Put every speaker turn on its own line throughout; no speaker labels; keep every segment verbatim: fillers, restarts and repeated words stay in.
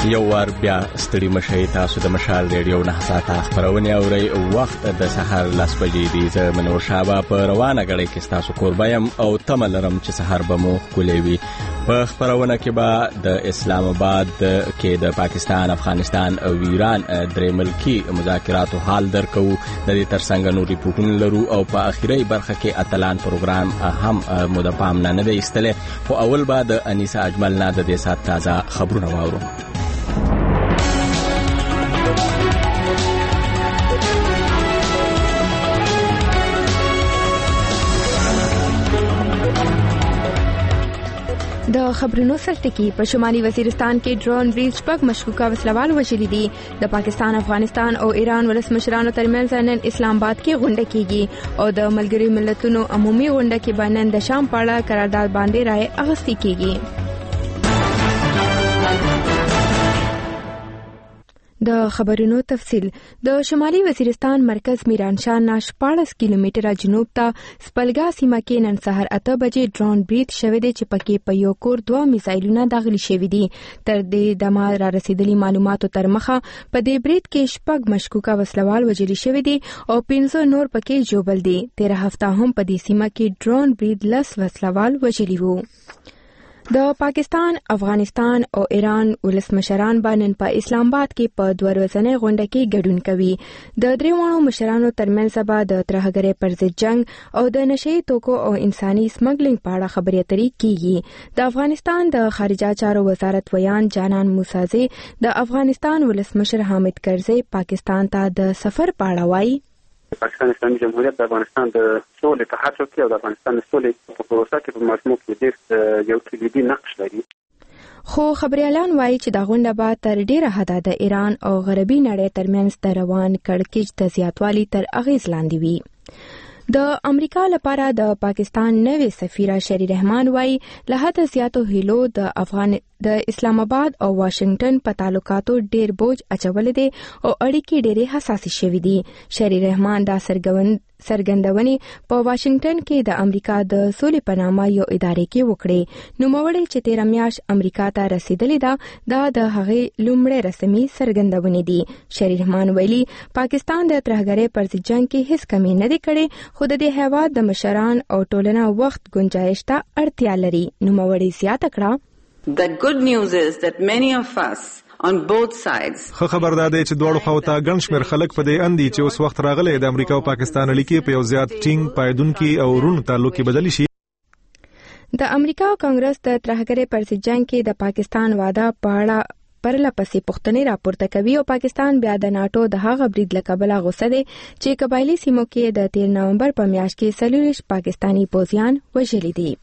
یو وار بیا ستړي مشئ، تاسو د مشال ریډیو نه ساته خبرونه اورئ. وخت د سحر لس بجې دی. زه منور شابه په روانه غړې کې تاسو قربایم او تمه لرم چې سحر به مو ښکلی وي. په خبرونه کې به د اسلام آباد کې د پاکستان، افغانستان او ایران درې ملکی مذاکراتو حال درکو. د دې ترڅنګ نور ریپورتونه لرو او په اخیری برخه کې اتلان پروګرام هم مو د پام نه دی ایستلی. خو اول به د انیسه اجمل نه د دې سات تازه خبرونه واورو.
د خبرونو سرټکی په شمالي وزیرستان کې ډرون بریډ شپږ مشکوکه وسلوال وژلي دي. د پاکستان، افغانستان او ایران ولسمشرانو ترمنځ نن اسلام آباد کې غونډه کیږي او د ملګري ملتونو عمومي غونډه کې به نن د شام په اړه قرارداد باندې رائے اخیستل کیږي. د خبرونو تفصیل. د شمالي وزیرستان مرکز میرانشاه نه شپاړس کیلومتره جنوب ته سپلګا سیمه کې نن سهار اته بجې ډرون بریډ شوی دی چې پکې په یو کور دوه میزایلونه داخلي شوي دي. تر دې دمه را رسیدلي معلوماتو تر مخه په دې بریډ کې شپږ مشکوکه وسلوال وژل شوي دي او پنځه نور پکې جوبل دي. تیر هفته هم په دې سیمه کې ډرون بریډ لس وسلوال وژلي وو. د پاکستان، افغانستان او ایران ولسمشران باندې په اسلام آباد کې په دوه ورځنۍ غونډه کې ګډون کوي. د دریوانو مشرانو ترمنځ به د ترهګرۍ پر ضد جنگ او د نشئی توکو او انساني سمګلینګ په اړه خبرې اترې کیږي. د افغانستان د خارجه چارو وزارت ویان جانان موسازی د افغانستان ولسمشر حامد کرزی پاکستان ته د سفر په اړه وایي.
پاکستان اسلامي جمهوریت د افغانستان د سولې په هڅو کې او د افغانستان د سولې په پروسه کې په مجموع کې ډېر یو کلیدي نقش لري.
خو خبريالان وایي چې دا غونډه به تر ډیره حده د ایران او غربي نړۍ ترمنځ د روان کړکېچ د زیاتوالي تر اغیز لاندې وي. د امریکا لپاره د پاکستان نوې سفیره شری رحمان وایي له حده زیاتو هیلو د افغان د اسلام آباد او واشنگټن په تعلقاتو ډیر بوج اچولې دي او اړیکې ډېرې حساسې شوې دي. شری رحمان دا سرګوند سرګندونې په واشنگټن کې د امریکا د سولې په نامه یو ادارې کې وکړې. نوموړې چې تیر میاشت امریکا ته رسیدلې ده دا د هغې لومړی رسمي سرګندونې دي. شری رحمان ویلي پاکستان د ترهګرۍ پر ضد جنگ کې هیڅ کمی نه دی کړې خو د دې هیواد د مشران او ټولنه وخت گنجائش ته اړتیا لري. نوموړې زیاته کړه
The good news is that many of us on both sides
خو خبر ده چې دوړو خواته ګڼ شمېر خلک په دې اندي چې اوس وخت راغلی د امریکا او پاکستان اړیکې په یو زیات ټینګ پایدونکي او روڼ تعلق کې بدلی شي.
د امریکا کانګرس د ترهګرۍ پر ضد جنگ کې د پاکستان وعده په اړه پرله پسې پوښتنې راپورته کوي او پاکستان بیا د ناتو د هغه برید له کبله غوسه دی چې قبایلی سیمو کې د تیر نومبر په میاشت کې څلوېښت پاکستانی پوځیان وژلي دي.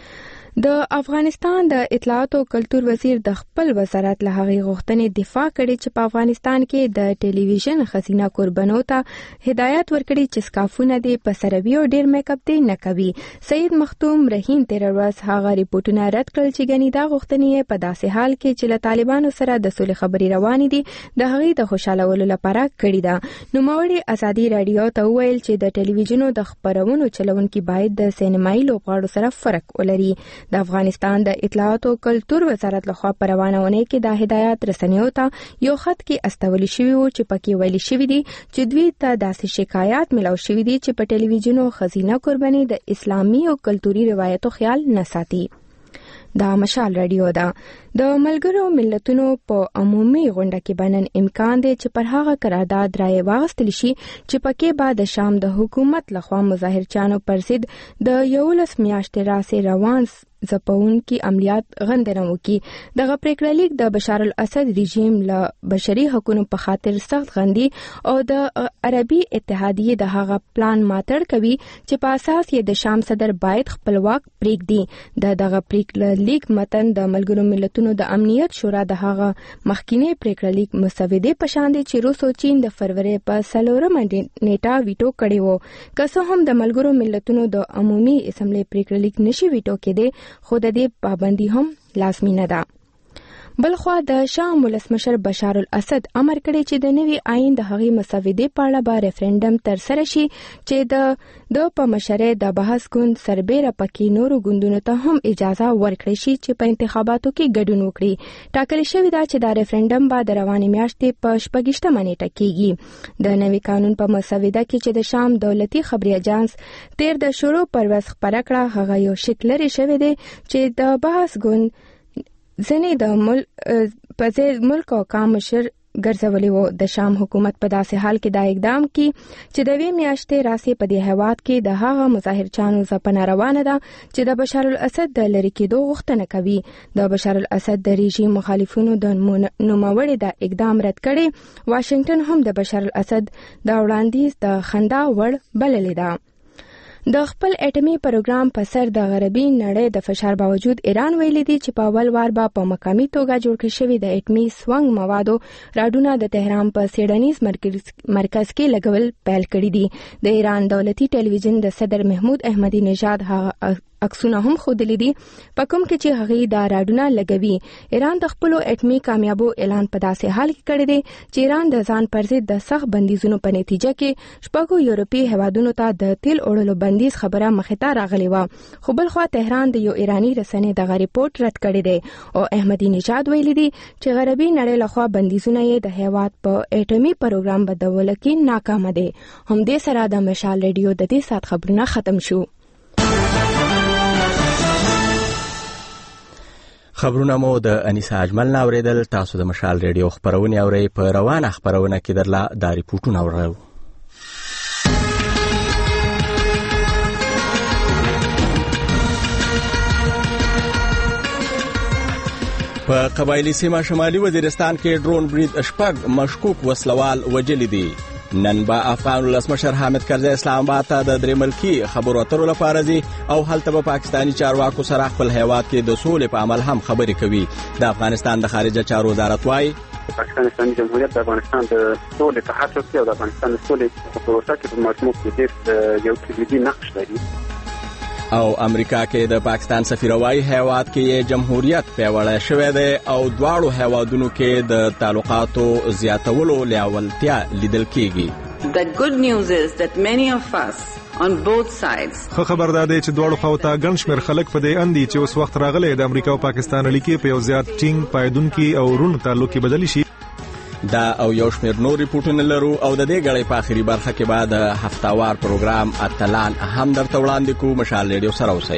د افغانستان د اطلاعات او کلتور وزیر د خپل وزارت له هغې غوښتنې دفاع کړې چې په افغانستان کې د ټلویزیون ښځینه قربانو ته هدایت ورکړي چې سکافونه دې په سروي او ډیر میک اپ دې نه کوي. سید مختوم رحیم تیر ورځ هغه ریپورتونه رد کړل چې ګنې دا غوښتنې په داسې حال کې چې له طالبانو سره د سولې خبرې روانې دي د هغې د خوشالولو لپاره کړې ده. نوموړي ازادي رادیو ته وویل چې د ټلویزیونو د خبرونو چلونکي باید د سینمایي لوبغاړو سره فرق ولري. د افغانستان د اطلاعات او کلتور وزارت لخوا په روانه اونۍ کې د هدایت رسنیو ته یو خط کې استول شوی و چې پکې ویل شوی دی چې دوی ته داسې شکایات ملو شوی دي چې په ټلویزیونو ښځینه قرباني د اسلامي او کلتوري روایتو خیال نه ساتي. دا مشال رادیو ده. د ملګرو ملتونو په عمومي غونډه کې بنن امکان دی چې پر هغه قرارداد رائے واغستل شي چې پکې به د شام د حکومت لخوا مظاهرچیانو پر ضد د یولس میاشتې راسې روان ځپونکي عملیات غندنه وکړي. دغه پریکړه لیک د بشار الاسد رژیم له بشري حقوقو په خاطر سخت غندي او د عربي اتحادیې د هغه پلان ماتړ کوي چې په اساس یې د شام صدر باید خپلواک پریږدي. د دغه پریکړه لیک متن د ملګرو ملتونو د امنیت شورا د هغه مخکینی پریکړه لیک مسودې په شان دي چې روس او چین د فروری په څلورمه نیټه ویټو کړی وو. که څه هم د ملګرو ملتونو د عمومي اسمبلی پریکړه لیک نشي ویټو کېدی خو د دې پابندي هم لازمي نه ده. بلخوا د شام ولسمشر بشار الاسد امر کړی چې د نوي آئین د هغې مسودې په اړه به ریفرنډم ترسره شي چې د د په مشرۍ د بحث ګوند سربیره پکې نورو ګوندونو ته هم اجازه ورکړي شي چې په انتخاباتو کې ګډون وکړي. ټاکل شوی دا چې دا ریفرنډم به د روانې میاشتې په شپږیشتمه نیټه کېږي. د نوي قانون په مسوده کې چې د شام دولتي خبري اجانس تیر د شروع پر ورځ خپره کړه هغه یو شک لري شوی دی چې د بحث ګوند ځینې د ملک په ځای ملک او قام مشر ګرځولي وو. د شام حکومت په داسې حال کې دا اقدام کی چې د وی میاشتې راسي په دې هیواد کې د هغه مظاهرچانو ځپنه روانه ده چې د بشار الاسد د لری کېدو غوښتنه کوي. د بشار الاسد د رژیم مخالفینو د نوموړي د اقدام رد کړي. واشنگټن هم د بشار الاسد د وړاندیز د خندا وړ بللې ده. د خپل اټومي پروګرام په سر د غربي نړۍ د فشار باوجود ایران ویلي دی چې په اول وار به په مقامي توګه جوړ کړي شوی د اټومي سونګ موادو راډونه د تهران په سیډنیز مرکز کې لګول پیل کړي دي. د ایران دولتي ټلویزیون د صدر محمود احمدی نژاد هغه عکسونه هم ښودلي دي په کوم کې چې هغې دا راډونه لګوي. ایران د خپلو اټومي کامیابو اعلان په داسې حال کې کړی دی چې ایران د ځان پر ضد د سخت بندیزونو په نتیجه کې شپږو یورپي هیوادونو ته د تیل وړلو بندیز خبره مخې ته راغلې وه. خو بلخوا تهران د یو ایراني رسنۍ دغه ریپورت رد کړی دی او احمدی نژاد ویلي دی چې غربي نړۍ لخوا بندیزونه یې د هیواد په اټومي پروګرام بدلولو کې ناکامه دی. همدې سره د مشال ریډیو د دې ساعت خبرونه ختم شو.
خبرونه مو د انیسا اجمل ناوریدل. تاسو د مشال ریډیو خبرونه اورئ. په روانه خبرونه کې درلا د ریپورتونو اورئ. په قبایلی سیمه شمالي وزیرستان کې ډرون برید شپږ مشکوک وسلوال وجلی دي. نن با افغان ولسمشر حامد کرزی اسلام آباد ته د درې ملکي خبرو اترو لپاره ځي او هلته به پاکستاني چارواکو سره خپل هیواد کې د سولې په عمل هم خبرې کوي. د افغانستان د خارجه چارو وزارت وايي
پاکستان اسلامي جمهوریت د افغانستان د سولې په هڅو کې او د افغانستان د سولې په پروسه کې په مجموع کې ډېر یو کلیدي نقش لري.
او امریکا کې د پاکستان سفیر وايي هیواد کې جمهوریت پیاوړی شوی دی او دواړو هیوادونو کې د تعلقاتو زیاتولو لیوالتیا لیدل کیږي.
The good news is that many of us on both sides
خو خبردار دی چې دواړو خواو ته ګڼ شمېر خلک په دې اندي چې اوس وخت راغلی د امریکا او پاکستان اړیکې په یو زیات ټینګ پایدونکي او روڼ تعلق کې بدلی شي.
دا او یو شمېر نور ریپورټونه لرو او د دې غړې په اخري برخه کې بعد هفتهوار پروګرام اتلان هم درته وړاندې کوو. مشال ریډیو سره اوسئ.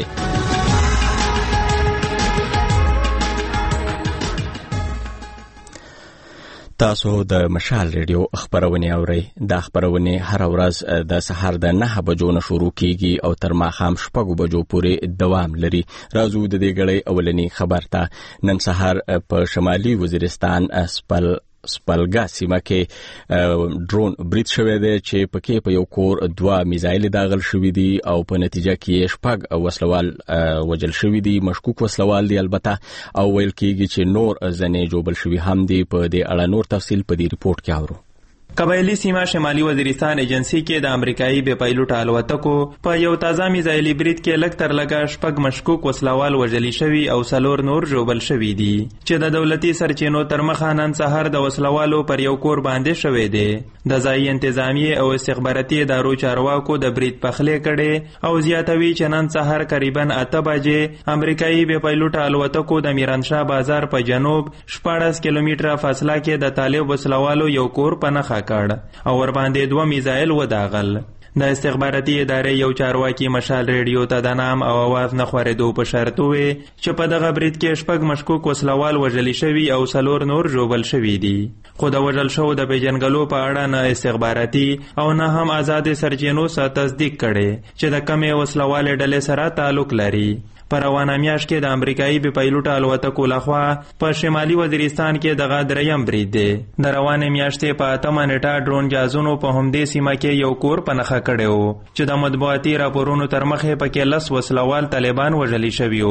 تاسو د مشال ریډیو خبرونه اورئ. دا خبرونه هر ورځ د سحر د نه بجو نه شروع کیږي او تر ماښام شپږو بجو پورې دوام لري. راځو د دې غړې اولنی خبر ته. نن سحر په شمالي وزیرستان اسپل سپلګا سیمه کې ډرون برید شوی دی چې پکې په یو کور دوه میزایل داغل شوی دي او په نتیجه کې شپږ وسلوال وجل شوی دي. مشکوک وسلوال دي البته او ویل کېږي چې نور ځنې جوبل شوی هم دي. په دې اړه نور تفصیل په دې ریپورت کې اورو.
قبایلی سیمه شمالي وزیرستان ایجنسی کې د امریکایي بې پایلوټه الوتکو په یو تازه میزایلي برید کې لږ تر لږه شپږ مشکوک وسلوال وژلي شوي او څلور نور ژوبل شوي دي چې د دولتي سرچینو تر مخه نن سهار د وسلوالو پر یو کور باندې شوی دی. د ځایي انتظامیې او استخباراتي ادارو چارواکو د برید پخلی کړي او زیاتوي چې نن سهار قریبا اته بجې امریکایي بې پایلوټه الوتکو د میرانشاه بازار په جنوب شپاړس کیلومتره فاصله کې د طالب وسلوالو یو کور په نښه کړ او ور باندې دوه میزایل وداغل. د استخباراتي ادارې یو چارواکي مشال ریډیو ته د نام او اواز نه خورېدو په شرط وویل چې په دغه برید کې شپږ مشکوک وسلوال وژلي شوي او څلور نور ژوبل شوي دي. خو د وژل شوو د پیژنګلو په اړه نه استخباراتي او نه هم آزاد سرچینو څخه تصدیق کړي چې د کومې وسلوالې ډلې سره تعلق لري. په روانه میاشت کې د امریکایي بې پایلوټه الوتکو لخوا په شمالي وزیرستان کې دغه دریم برید دی. د روانې میاشتې په اتمه نیټه ډرون جازونو په همدې سیمه کې یو کور په نښه کړی و چې د مطبوعاتي راپورونو تر مخې پکې لس وسلوال طالبان وژلي شوي وو.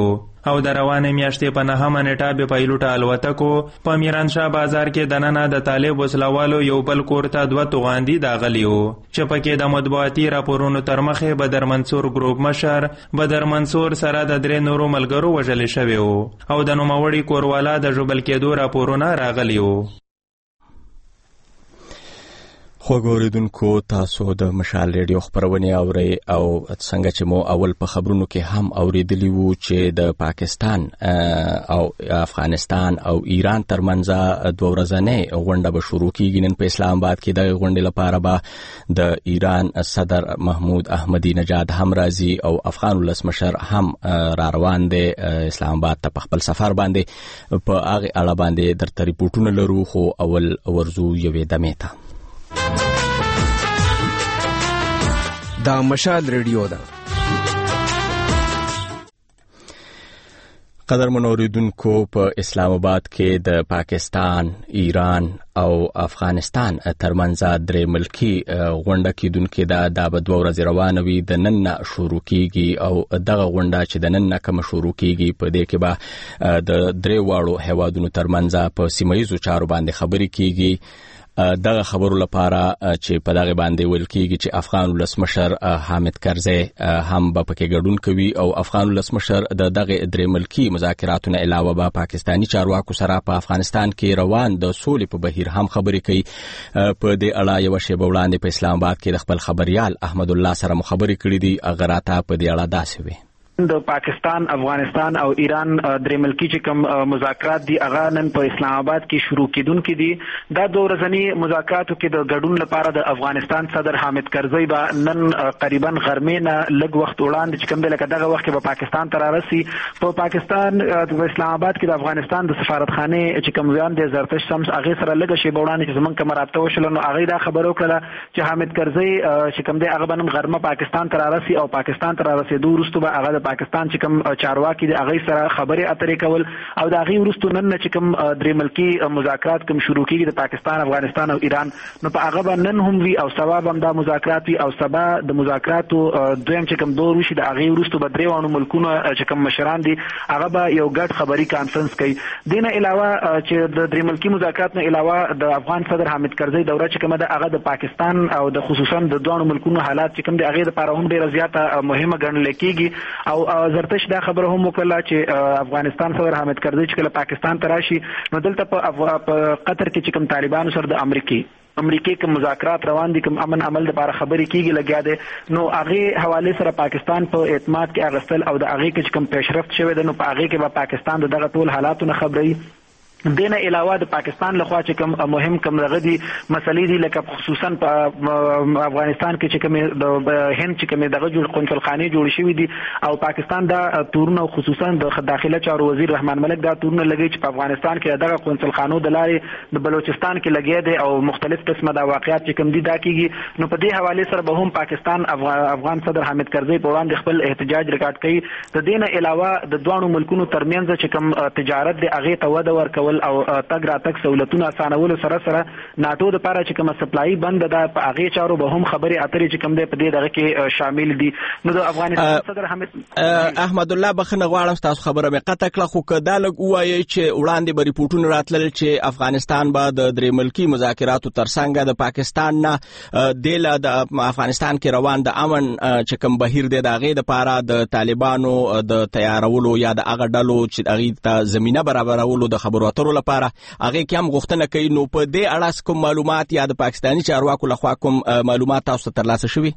او د روانې میاشتې په نهمه نیټه بې پایلوټه الوتکو په میرانشاه بازار کې دننه د طالب وسلوالو یو بل کور ته دوه توغاندي داغلي وو چې پکې د مطبوعاتي راپورونو تر مخې بدر منصور ګروپ مشر بدر منصور سره د درې نورو ملګرو وژل شوي وو او د نوموړي کوروالا د ژوبل کېدو راپورونه راغلي وو.
خوږ اوریدونکو تاسو د مشال ریډیو خبرونه اورئ او څنګه چې مو اول په خبرونو کې هم اوریدلی وو چې د پاکستان او افغانستان او ایران ترمنځ دوه ورځې غونډه به شروع کیږي نن په اسلام آباد کې. د غونډې لپاره به د ایران صدر محمود احمدی نژاد هم راځي او افغان ولسمشر هم را روان دی اسلام آباد ته په خپل سفر باندې. په هغه اړه باندې درته ریپورتونه لرو خو اول ورزو یوې دمې ته.
دا مشال ریډیو ده.
قدرمن اوریدونکو په اسلام آباد کې د پاکستان، ایران او افغانستان ترمنځ درې ملکی غونډه کېدونکې ده. دا به دوه ورځې روانه وي. د نن نه شروع کیږي او دغه غونډه چې د نن نه کوم شروع کیږي په دې کې به د درې واړو هیوادونو ترمنځ په سیمه ییزو چارو باندې خبرې کیږي. دغه خبرو لپاره چې په دغه باندې ویل کېږي چې افغان ولسمشر حامد کرزی هم به پکې ګډون کوي او افغان ولسمشر د دغه درې ملکي مذاکراتو نه علاوه به پاکستاني چارواکو سره په افغانستان کې روان د سولې په بهیر هم خبرې کوي. په دې اړه یو شی به وړاندې په اسلام آباد کې د خپل خبريال احمد الله سره مخابرې کړې دي. هغه راته په دې اړه داسې وی:
د پاکستان، افغانستان او ایران درې ملکی چې کوم مذاکرات دي هغه نن په اسلام آباد کې شروع کیدونکي دي. دا دوه ورځني مذاکراتو کې د ګډون لپاره د افغانستان صدر حامد کرزی به نن قریبا غرمې نه لږ وخت وړاندې چې کوم دی لکه دغه وخت کې به پاکستان ته رارسي. په پاکستان په اسلام آباد کې د افغانستان د سفارتخانه چې کوم ځان دی زرتش شمس هغه سره لږ شی وړاندې چې زمونږ کوم رابطه وشول نو هغه دا خبرو کړه چې حامد کرزی چې کوم دی هغه به نن غرمه پاکستان ته رارسي او پاکستان ته رارسېدو وروسته به هغه د پاکستان چې کوم چارواکي د هغه سره خبرې اترې کول او د هغه وروسته نن چې کوم درې ملکی مذاکرات کوم شروع کیږي د پاکستان، افغانستان او ایران نو په هغه به نن هم وی او سبا هم دا مذاکرات وی او سبا د مذاکراتو دویم چې کوم دور وشي د هغه وروسته به درې وانه ملکونو چې کوم مشران دي هغه به یو ګډ خبري کانفرنس کوي. دینه علاوه چې د درې ملکی مذاکرات نه علاوه د افغان صدر حامد کرزی دوره چې کومه د هغه د پاکستان او د خصوصا د دوه ملکونو حالات چې کوم د هغه لپاره هم ډیره زیاته مهمه ګڼل کیږي او زرتش دا خبره هم وکړه چې افغانستان صدر حامد کرزی چې کله پاکستان ته راشي نو دلته په قطر کې چې کوم طالبانو سره د امریکای امریکای کوم مذاکرات روان دي کوم امن عمل لپاره خبرې کیږي لګیا دي نو هغه حواله سره پاکستان په اعتماد کې اغستل او د هغه کې کوم پیشرفت شوی دی نو په هغه کې به پاکستان دغه ټول حالاتونه خبري. دینه علاوه د پاکستان لخوا چې کوم مهم کوم رغدي مسلې دي لکه خصوصا په افغانستان کې چې کوم د هند چې کوم دغه جوړ قنصلخانه جوړ شوې دي او پاکستان دا تورونه خصوصا د داخله چارو وزیر رحمان ملک دا تورونه لګي چې په افغانستان کې دغه قنصلخانو د لارې د بلوچستان کې لګي دي او مختلف قسمه د واقعیت چې کوم دي دا کیږي نو په دې حواله سره به هم پاکستان افغان صدر حامد کرزی په وړاندې خپل احتجاج ریکارډ کوي. د دینه علاوه د دوه ملکونو ترمنځ چې کوم تجارت دی هغه ته وده ورکول او تګ را تګ سہولتونه اسانولو سره سره ناتو د لپاره چې کوم سپلای بند ده په هغه چارو به هم خبري اترې چې کوم دی په دې دغه کې شامل دي. نو د افغانستان صدر حامد
احمد الله بخنه غواړم تاسو خبره مې قطع کړه خو کدا لګ وایي چې وړاندې به ریپورتونه راتلل چې افغانستان به د درې ملکی مذاکراتو ترڅنګ د پاکستان نه د افغانستان کې روان د امن چې کوم بهیر دی د هغه لپاره د طالبانو د تیارولو یا د هغه ډلو چې هغه ته زمينه برابرولو د خبرو اترو لپاره هغه کوم غوښتنه کوي. نو په دې اړه کوم معلومات یا د پاکستاني چارواکو لخوا کوم معلومات تاسو ته ترلاسه شوي؟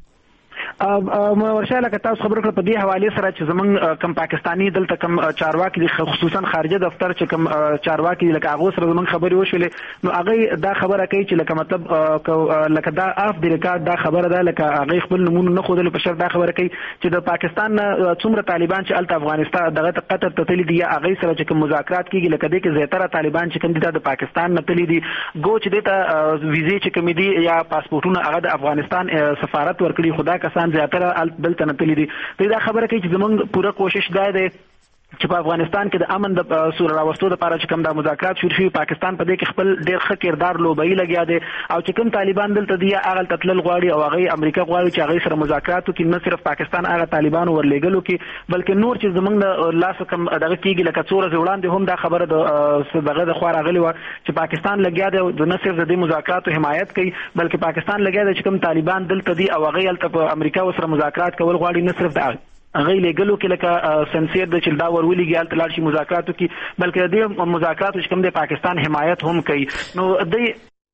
ورشاله که تاسو خبرو کړ په دې حواله سره چې زمونږ کم پاکستانی دلته کم چارواکي خصوصا خارجه دفتر چې کم چارواکي لکه هغه سره زمونږ خبرې وشولې نو هغه دا خبره کوي چې لکه مطلب لکه دا اف د ریکارډ دا خبره ده لکه هغه خپل نمونه نه خودل په شر دا خبره کوي چې د پاکستان څومره طالبان چې الته افغانستان دغه قطر ته تللی دي هغه سره چې کوم مذاکرات کیږي لکه دې کې زیاتره طالبان چې کوم دي د پاکستان نه تللی دي ګو چې دته ویزې چې کوم دي یا پاسپورتونه هغه د افغانستان سفارت ورکړي خدا کسان زیاتره دلته نه تللی دي. دا خبره کوي چې زمونږ پوره کوشش دا دی چې په افغانستان کې د امن د سور راوستو لپاره چې کوم د مذاکرات شروع شوي پاکستان په دې کې خپل ډېر ښه کردار لوبوي لګیا دی او چې کوم طالبان دلته دي هغه تتلل غواړي او هغه امریکا غواړي چې هغه سره مذاکرات وکړي. نه صرف پاکستان هغه طالبانو ورلېږلو کې بلکې نور چې زمونږ د لاس کوم دغه کېږي لکه څو ورځې وړاندې هم دا خبره د دغه د خوا راغلې وه چې پاکستان لګیا دی د نه صرف د دې مذاکراتو حمایت کوي بلکې پاکستان لګیا دی چې کوم طالبان دلته دي او هغه هلته په امریکا ورسره مذاکرات کول غواړي. نه صرف د هغه لګلو کې لکه سنسیر د چې دا ورولېږي هلته لاړ شي مذاکراتو کې بلکې د دې مذاکراتو چې کوم د پاکستان حمایت هم کوي. نو د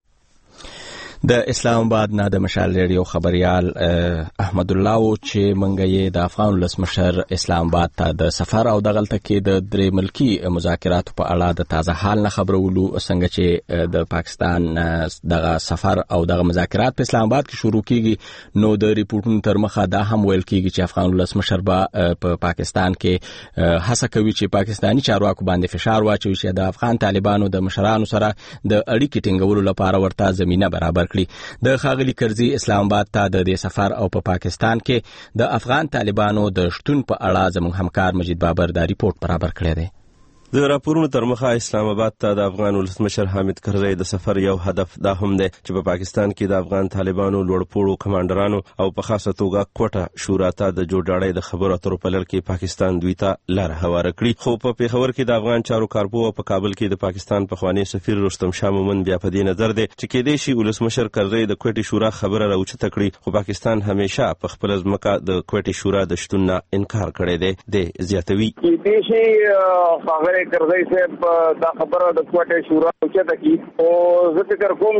د اسلام آباد نه د مشال ریډیو خبريال احمد الله چې منګه یې د افغان ولسمشر اسلام آباد ته د سفر او د غلطه کې د درې ملکی مذاکراتو په اړه د تازه حال نه خبرولو څنګه چې د پاکستان دغه سفر او دغه مذاکرات په اسلام آباد کې شروع کیږي نو د ریپورتونو تر مخه دا هم ویل کیږي چې افغان ولسمشر به په پاکستان کې هڅه کوي چې پاکستانی چارواکو باندې فشار واچوي چې د افغان طالبانو د مشرانو سره د اړیکې ټینګولو لپاره ورته زمينه برابر د خاغلی کرزي اسلام آباد ته د دې سفر او په پا پاکستان کې د افغان طالبانو د شتون په اړه زموږ همکار مجید بابر دا ریپورت برابر کړی دی.
د راپورونو تر مخه اسلام آباد ته د افغان ولسمشر حامد کرزي د سفر یو هدف دا هم دی چې په پا پاکستان کې د افغان طالبانو لوړپوړو کمانډرانو او په خاصه توګه کوټه شورا ته د جوړجاړي د خبرو اترو په لړ کې پاکستان دوی ته لار هواره کړی. خو په پیښور کې د افغان چارو کارپو او په کابل کې د پاکستان پخوانی سفیر رستم شاه مومن بیا په دې نظر دی چې کېدې شي ولسمشر کرزي د کوټه شورا خبره راوچته کړي خو پاکستان همیشه په خپل ځمکه د کوټه شورا د شتون نه انکار کړی دی. د زیاتوي
کېدې شي خبره کرزي صاحب دا خبره د کوټه شورا اوچته کی او زه فکر کوم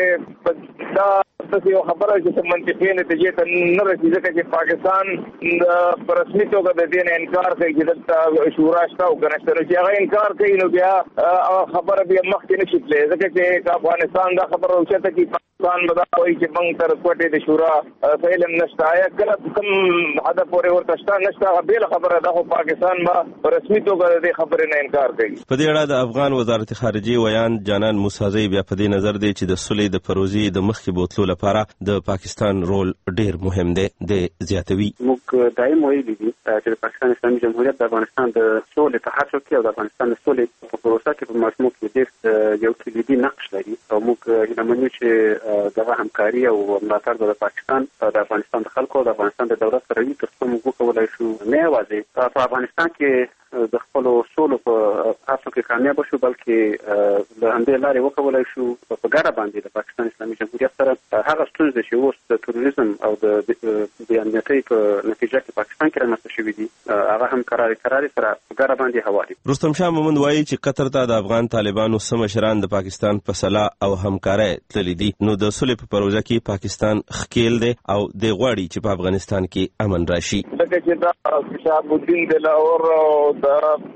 چې دا تاسو یو خبره چې منطقي نتیجې ته نه رسیږي چې پاکستان د رسمي توګه د دې انکار کوي چې د شورا شته او کنهشته چې هغه انکار کوي نو بیا خبره بیا مخکې نشي تللی ځکه چې افغانستان دا خبره اوچته کی پاکستان به دا وایي چې موږ تر کوټې د شورا فعلم نشته یا کله کوم هدف پورې ورته شته نشته بل خبره ده خو پاکستان به رسمي توګه د دې خبرې نه انکار کوي.
په دې اړه د افغان وزارت خارجه ویان جانان موسازی بیا په دې نظر دی چې د صلح د پروژې د مخکې بوتلو لپاره د پاکستان رول ډیر مهم دی. د زیاتوي
موږ دایم ویلي دي چې پاکستان اسلامي جمهوریت د افغانستان د سولې په هڅو کې او د افغانستان د سولې په پروسه کې په مجموع کې ډیر یو کلیدي نقش لري او موږ هیله منو چې دغه همکاري او ملاتړ د پاکستان د افغانستان د خلکو او د افغانستان د دولت سره وي تر څو موږ وکولای شو نه یوازې په افغانستان کې د خپل سولو په هڅو کې کامیاب شو بلکې د همدې لارې وکولای شو په ګډه باندې د پاکستان اسلامي جمهوریت سره هغه ستونزې چې اوس د تروریزم او د د امنیتي په نتیجه کې پاکستان کې رامنځته شوې دي هغه هم قرار قرار سره په ګډه باندې هواري.
رستم شاه مومن وایي چې قطر ته د افغان طالبانو سمشران د پاکستان په صلاح او همکارۍ تللي دي نو د صلح په پروژه کې پاکستان خکیل دی او د غواړي چې په افغانستان کې امن راشي.
دغه چې دا شهاب الدین د لاهور دا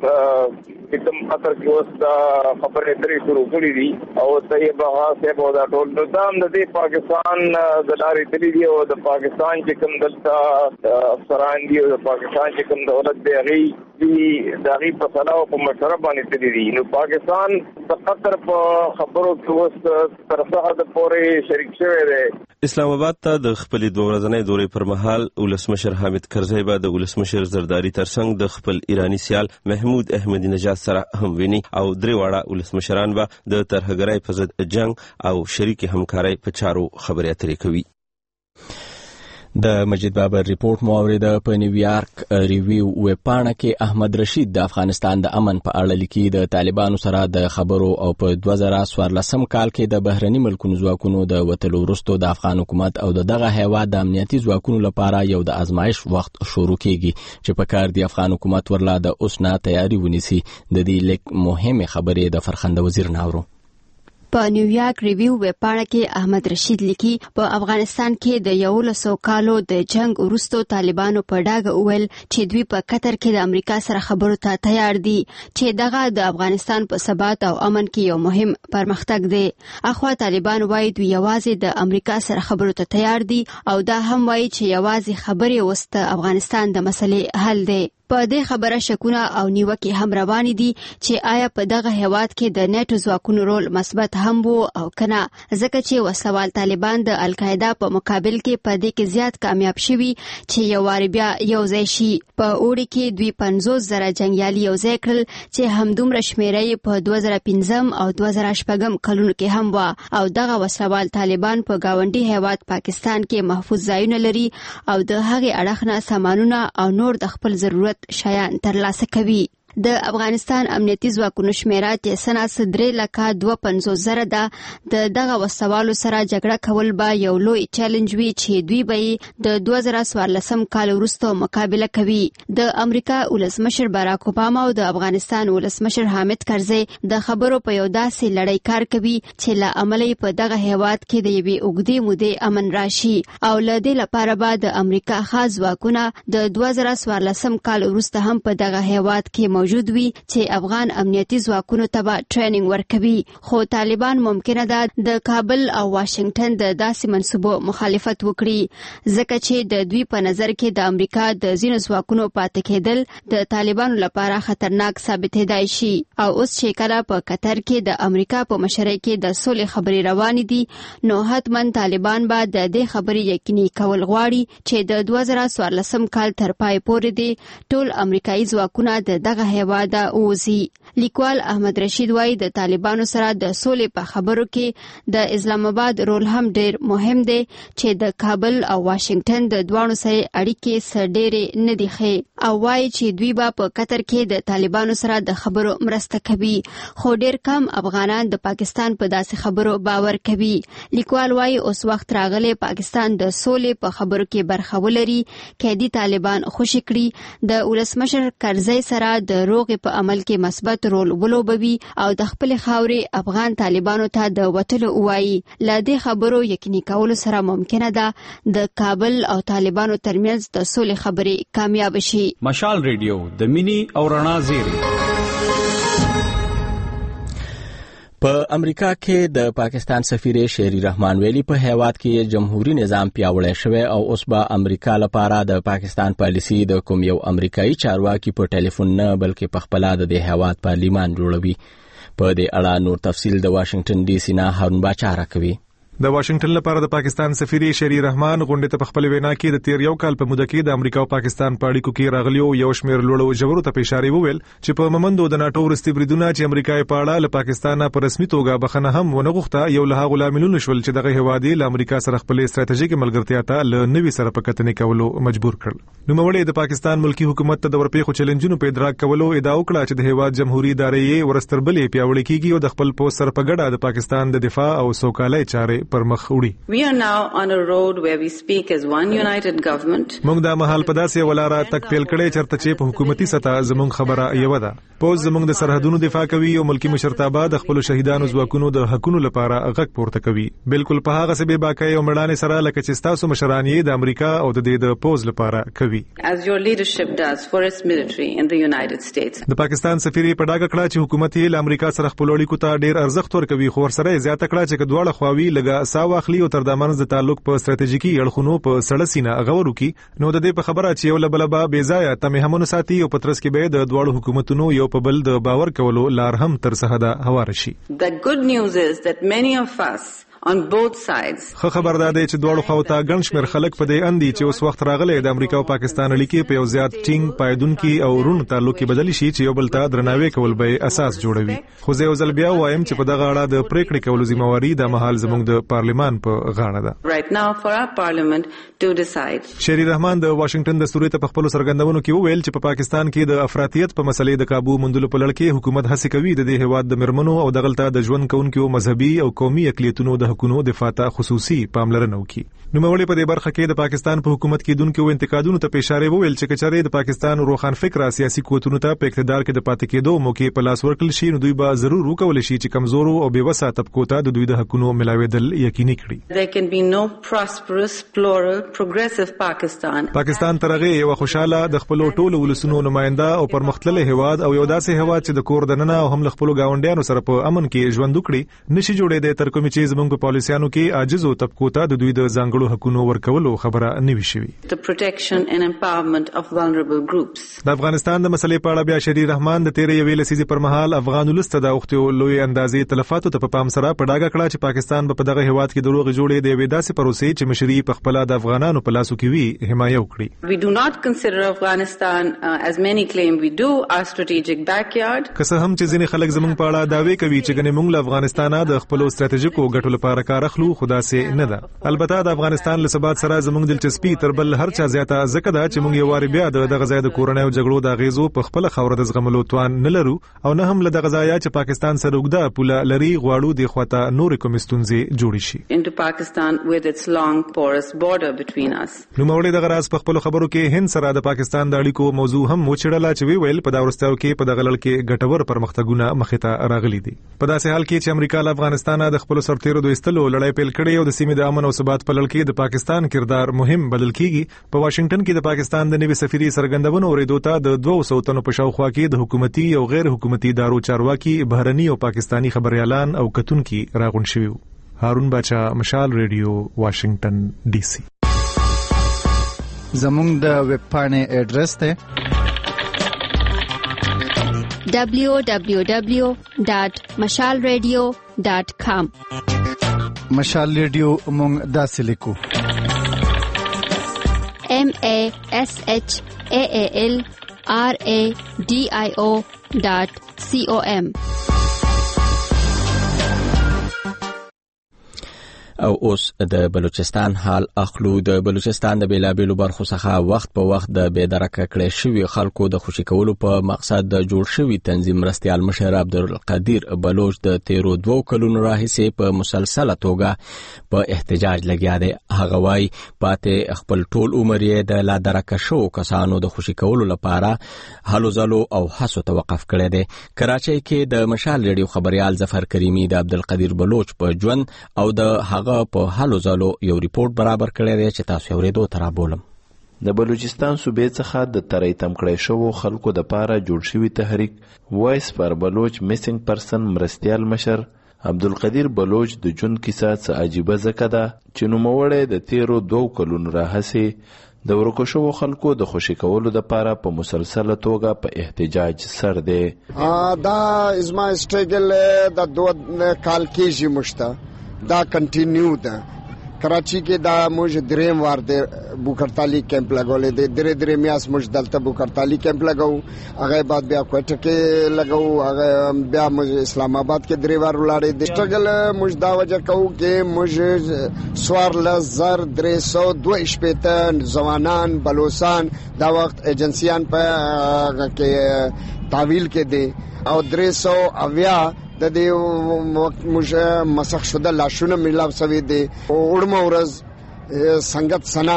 کوم خطر کې اوس دا خبرې ترې شروع کړې دي او طیب بغا صاحب او دا ټول نظام د دې پاکستان د لارې تللی دی او د پاکستان چې کوم دلته افسران دي او د پاکستان چې کوم دولت دی هغه دي د هغې په صلاح او په مشوره باندې تللی دي. نو پاکستان د قطر په خبرو کې اوس تر څه حده پورې شریک شوی دی.
اسلام آباد ته د خپلې دوه ورځنۍ دورې پر مهال ولسمشر حامد کرزي به د ولسمشر زرداری ترڅنګ د خپل ایرانی سیال محمود احمدی نژاد سره هم ویني او درې واړه ولسمشران به د ترهګرۍ په ضد جنگ او شریک همکارۍ په چارو خبرې اترې کوي. د مجید بابر ریپورت مو اوریده. په نیویارک ریویو ویبپاڼه کې احمد رشید د افغانستان د امن په اړه لیکي د طالبانو سره د خبرو او په دوه زره څوارلسم کال کې د بهرني ملکونو ځواکونو د وتلو وروسته د افغان حکومت او دغه هیواد د امنیتي ځواکونو لپاره یو د ازمایش وخت شروع کیږي چې په کار دی افغان حکومت ورلا د اوس نه تیاری ونیسي. د دې لیک مهمه خبرې د فرخنده وزیر ناورو.
په نیویارک ریویو ویبپاڼه کې احمد رشید لیکي په افغانستان کې د یولسو کالو د جنگ وروسته طالبانو په ډاګه وویل چې دوی په قطر کې د امریکا سره خبرو ته تیار دي چې دغه د افغانستان په ثبات او امن کې یو مهم پرمختګ دی. اخوا طالبان وایي دوی یوازې د امریکا سره خبرو ته تیار دي او دا هم وایي چې یوازې خبرې وسته افغانستان د مسلې حل دی. په دې خبره شکونه او نیوکې هم روانې دي چې آیا په دغه هیواد کې د نیټو ځواکونو رول مثبت هم وو او کنه، ځکه چې وسوال طالبان د القاعده په مقابل کې په دې کې زیات کامیاب شوي چې یو وار بیا یو ځای شي. په اوړي کې دوی پنځوس زره جنگیالي یو ځای کړل چې همدومره شمیره یې په دوه زره پنځم او دوه زره شپږم کلونو کې هم وه او دغه وسوال طالبان په گاونډي هیواد پاکستان کې محفوظ ځایونه لري او د هغې اړخ نه سامانونه او نور د خپل ضرورت شیان ترلاسه کوي. د افغانستان امنیتي ځواکونو شمیره چې سنه درې لکه دوه پنځوس زره ده. د دغه وسوالو سره جګړه کول به یو لوی چیلنج وي چې دوی به د دوه زره څوارلسم کال وروسته مقابله کوي. د امریکا ولسمشر باراک اوباما او د افغانستان ولسمشر حامد کرزي د خبرو په یو داسې لړۍ کار کوي چې له امله په دغه هیواد کې د یوې اوږدې مودې امن راشي او له دې لپاره به د امریکا خاص ځواکونه د دوه زره څوارلسم کال وروسته هم په دغه هیواد کې موجود وي چې افغان امنیتي ځواکونو ته به ټریننګ ورکوي. خو طالبان ممکنه ده د کابل او واشنگټن د داسې منصوبو مخالفت وکړي ځکه چې د دوی په نظر کې د امریکا د ځینو ځواکونو پاتې کېدل د طالبانو لپاره خطرناک ثابتېدای شي. او اوس چې کله په قطر کې د امریکا په مشرۍ کې د سولې خبرې روانې دي نو حتما طالبان به د دې خبرې یقیني کول غواړي چې د دوه زره څوارلسم کال تر پای پورې دي ټول امریکایي ځواکونه د دغه هیواد اوزي. لیکوال احمد رشید وایي د طالبانو سره د سولې په خبرو کې د اسلام آباد رول هم ډیر مهم دی چې د کابل او واشنگټن د دواړو سره اړیکې سره ډېرې نه دي ښې او وایي چې دوی به په قطر کې د طالبانو سره د خبرو مرسته کوي خو ډیر کم افغانان د پاکستان په داسې خبرو باور کوي. لیکوال وایي اوس وخت راغلی پاکستان د سولې په خبرو کې برخه ولري. قیدي طالبان خوشي کړي د ولسمشر کرزي سره د روغې په عمل کې مثبت رول ولوبوي او د خپل خاورې افغان طالبانو ته د وتلو وایي. له دې خبرو یقیني کولو سره ممکنه ده د کابل او طالبانو ترمنځ د سولې خبرې کامیاب شي.
مشال ریډیو د مینی او رڼا زیری.
په امریکا کې د پاکستان سفیر شیری رحمان ویلي په هیواد کې جمهوریت نظام پیاوړی شوی او اوس به امریکا لپاره د پاکستان پالیسي د کوم یو امریکایي چارواکي په ټلیفون نه بلکې په خپل د دې هیواد پارلیمان جوړوي. په دې اړه نور تفصیل د واشنگټن ډي سي نه هارون باچا راکوي.
د واشنگټن لپاره د پاکستان سفیر شیری رحمان غونډه ته په خپل وینا کې د تیر یو کال په موده کې د امریکا او پاکستان په اړیکو کې راغلیو یو شمېر لوړو جوړو ته اشاره وویل چې په ممندو د ناتو ورستي بریدونه چې امریکا یې په اړه له پاکستان په رسمي توګه بخنه هم ونه غوښته یو له هغو لاملونو شول چې دغه هوادي له امریکا سره خپل ستراتیژیک ملګرتیا ته له نوي سره په کتنې کولو مجبور کړل. نو موړې د پاکستان ملکی حکومت ته د ورپېښو چیلنجونو په ادراک کولو ادعا وکړه چې د هیواد جمهوریت ادارې ورستربلې پیاوړې کیږي او د خپل پوسټ سره په ګډه د پاکستان د دفاع او سوکالۍ چارې پر مخ وړي.
We are now on a road where we speak as one united government.
موږ د مهال په داسې ولاره تک پیل کړي چرته چې په حکومتي سطح زموږ خبره یو ده. پوز زموږ د سرحدونو دفاع کوي او ملکی مشرتابه د خپل شهیدانو ځواکونو د حقونو لپاره غږ پورته کوي. بالکل په هغه سبب باکای او مړانه سره لکه چې تاسو مشران یې د امریکا او د دې د پوز لپاره کوي.
As your leadership does for its military in the United States.
د پاکستان سفیر په ډاګه کړه چې حکومت یې له امریکا سره خپل اړیکو ته ډیر ارزښت ورکوي خو ورسره زیاته کړه چې کډواله خواوي لګه ساواخلی او تر دمنځ د تعلق په ستراتیژیکي اړخونو په سړسینه غوړو کې نو د دې په خبره چې یو لبلبا بې ځایه تمه همون ساتي او پترس کې به د دواړو حکومتونو یو په بل د باور کولو لار هم تر سهدا هوار شي.
The good news is that many of us on both sides.
خو خبردار دی چې دواړو خواته ګڼ شمېر خلک په دې اندي چې اوس وخت راغلی د امریکا او پاکستان اړیکې په یو زیات ټینګ پایدونکي او رون تعلق کې بدلی شي چې یو بل ته درناوی کول به اساس جوړوي. خو زه یو ځل بیا وایم چې په دغه اړه د پریکړې کولو ذمہواری د مهال زموږ د پارلیمان په غاړه ده.
Right now for our parliament to decide.
شیری رحمان د واشنگټن د دستوري ته په خپل سرګندونو کې وویل چې په پاکستان کې د افراطیت په مسلې د قابو موندلو په لړ کې حکومت هڅه کوي د دې هواد د مرمنو او دغلطه د ژوند کوونکو مذهبي او قومي اقلیتونو د حقوقو دفاع ته خصوصي پاملرنه وکړي. نو مولي په دې برخه کې د پاکستان په حکومت کې دونکو انتقادونو ته اشاره وویل چې کچره د پاکستان روخان فکر سیاسي قوتونو ته په اقتدار کې د پاتې کېدو موقع په لاس ورکړل شي نو دوی به ضرور وکول شي چې کمزورو او بېوسه طبقو ته د دوی د حقوقو ملاویدل یقیني کړي.
There can be no prosperous, plural, progressive Pakistan.
پاکستان ترغه یو خوشاله د خپل ټولو ولسونو نماینده او پرمختللي هواد او یو داسې هواد چې د کور دننه او هم خپل گاونډیانو سره په امن کې ژوند وکړي نشي جوړېدای تر کوم چې زموږ په پالیسیانو کې عاجزو طبقو ته د دوی د ځانګړو حقوقو ورکولو خبره نوي شوې.
The protection and empowerment of vulnerable groups.
د افغانستان د مسلې په اړه بیا شری رحمان د تیرې یوې لسیزې پر مهال افغان ولس ته د اوختو لوی اندازې تلفاتو ته په پام سره په ډاګه کړه چې پاکستان به په دغه هیواد کې دروغ جوړې د یوې داسې پروسې چې مشري په خپل د افغانانو په لاسو کې وي حمایه وکړي.
We do not consider Afghanistan uh, as many claim we do our strategic backyard.
که څه هم چې ځینې خلک زموږ په اړه دعوی کوي چې ګنې موږ له افغانستانه د خپل ستراتیژیکو ګټو لپاره کار اخلو، خو داسې نه ده. البته د افغانستان له ثبات سره زموږ دلچسپي تر بل هر چا زیاته ځکه ده چې موږ یو واري بیا د دغه ځای د کورنۍ او جګړو د اغیزو په خپل خاوره د زغملو توان نه لرو او نه هم له دغه ځایه چې پاکستان سره اوږده پوله لري غواړو د خواته نورې کومې ستونزې جوړې شي.
Into Pakistan with its long porous border between us.
نو مولوی دغه راز په خپل خبرو کې هند سره د پاکستان د اړیکو موضوع هم وچړله چې وی ویل په دا ورستاو کې په دغه لړ کې ګټور پرمختګونه مخې ته راغلي دي. په داسې حال کې چې امریکا له افغانستان د خپل سرتیرو د ایستلو لړۍ پیل کړې او د سیمې د امن او ثبات په لړ کې د پاکستان کردار مهم بلل کیږي. په واشنگټن کې د پاکستان د نوي سفیر څرګندونو اوریدو ته د دوه سوه تنو په شاوخوا کې د حکومتي او غیر حکومتي ادارو چارواکي، بهرني او پاکستانی خبريالان او کتونکي راغون شوي. هارون باچا، مشال ریډیو، واشنگټن ډي سي.
زموږ د ویب پاڼې ایډریس ته
دبلیو دبلیو دبلیو ډاٹ مشال ریډیو ډاٹ کام.
مشال ریډیو موږ داسې لیکو
M A S H A A L R A D I O dot C O M.
او اوس د بلوچستان حال اخلو. د بلوچستان د بیلابیلو برخو څخه وخت په وخت د بېدرکه کړې شوي خلکو د خوشي کولو په مقصد د جوړ شوي تنظیم مرستیال مشر عبدالقدیر بلوچ د تیرو دوو کلونو راهیسې په مسلسله توګه په احتجاج لګیا دی. هغه وایي پاتې خپل ټول عمر یې د لا درکه شوو کسانو د خوشي کولو لپاره هلو ځلو او هڅو ته وقف کړی دی. کراچۍ کې د مشال ریډیو خبريال ظفر کریمي د عبدالقدیر بلوچ په ژوند او د هغه په حالو ځلو یو ریپورت برابر کړی دی چې تاسو اورېدو ته رابولم.
د بلوچستان صوبې څخه د تری تم کړی شوو خلکو د پاره جوړ شوی تحریک وایس فار بلوچ میسنګ پرسن مرستیال مشر عبدالقدیر بلوچ د جون کیسه څه عجیبه ځکه ده چې نوموړی د تیرو دوو کلونو راهیسې د ورکو شوو خلکو د خوشي کولو د پاره په مسلسله توګه په احتجاج سر دی.
دا ازما سټریګل د دوه کال کېږي مشته دا کنټینیو ده. کراچی کې دا موږ دریم وار د بوکرتالی کیمپ لګولې د درې درې میاس موږ دلته بوکرتالی کیمپ لګاو، هغه بعد بیا کوټه کې لګاو، هغه بیا موږ اسلام آباد کې درې وار ولاړې. د سټرګل موږ دا وجه کوو کې موږ سوار لزر درې سو دوه شپېته ځوانان بلوچستان دا وخت ایجنسیان په کې تعویل کې دي او درې سو اویا د دې وخت موږ مسخ شوه لاشونه ملاو سوي دي. اورم ورځ سنگت سنا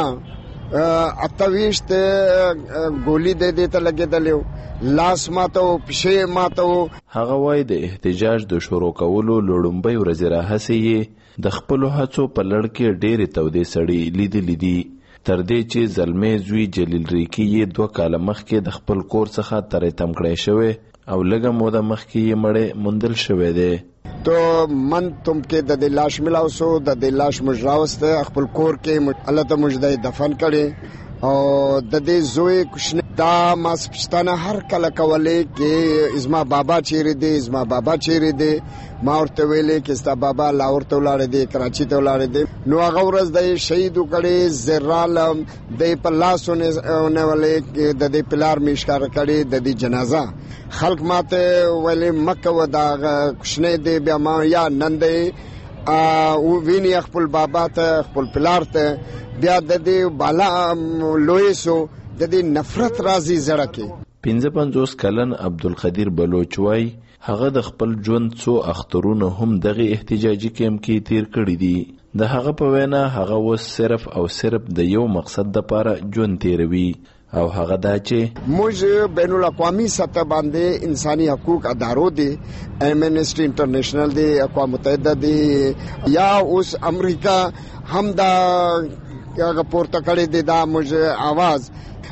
اتويشت ګولي د دې ته لګیدلې لاس ماتو پښې ماتو.
هغه وای د احتجاج د شروع کولو لړمبۍ ورځ راهسي د خپل هڅو په لړ کې ډېرې تودې سړې لیدلې دي تر دې چې زلمې زوی جلیل ریکی یې دوه کاله مخکې د خپل کور څخه ترې تم کړی شوی او لږه موده مخکې یې مړی موندل شوی دی.
تو من تم کې د دې لاش ملاو سو د دې لاش موږ راوسته خپل کور کې الله ته موږ د دفن کړي او د دې زوی کوشنه دا ماس پښتانه هر کله کولې کې ازما بابا چیرې دی ازما بابا چیرې دی ما ورته ویلې کې ستا بابا لاهور ته ولاړ دی کراچي ته ولاړ دی. نو هغه ورځ د شهید کړي زرالم د پلاسونه ولې د دې پلار میشکار کړي د دې جنازه خلق ماته ولې مکه ودا کوشنه دی بیا ما یا نندې او ویني خپل بابا ته خپل پلار ته بیا د دې بالا لویسو د دې نفرت راځي زړه کې.
پنځه پنځوس کلن عبدالقدیر بلوچ وای هغه د خپل ژوند څو اخترونه هم دغه احتجاجي کیمپ کې تیر کړی دي. د هغه په وینا هغه وس صرف او صرف د یو مقصد لپاره ژوند تیروي او هغه دا چې
موږ بین الاقوامي سطح باندې انساني حقوق ادارو دي امنسټي انټرنیشنل دي اقوام متحده دي یا اوس امریکا هم دا هغه پورته کړی دی دا موږ आवाज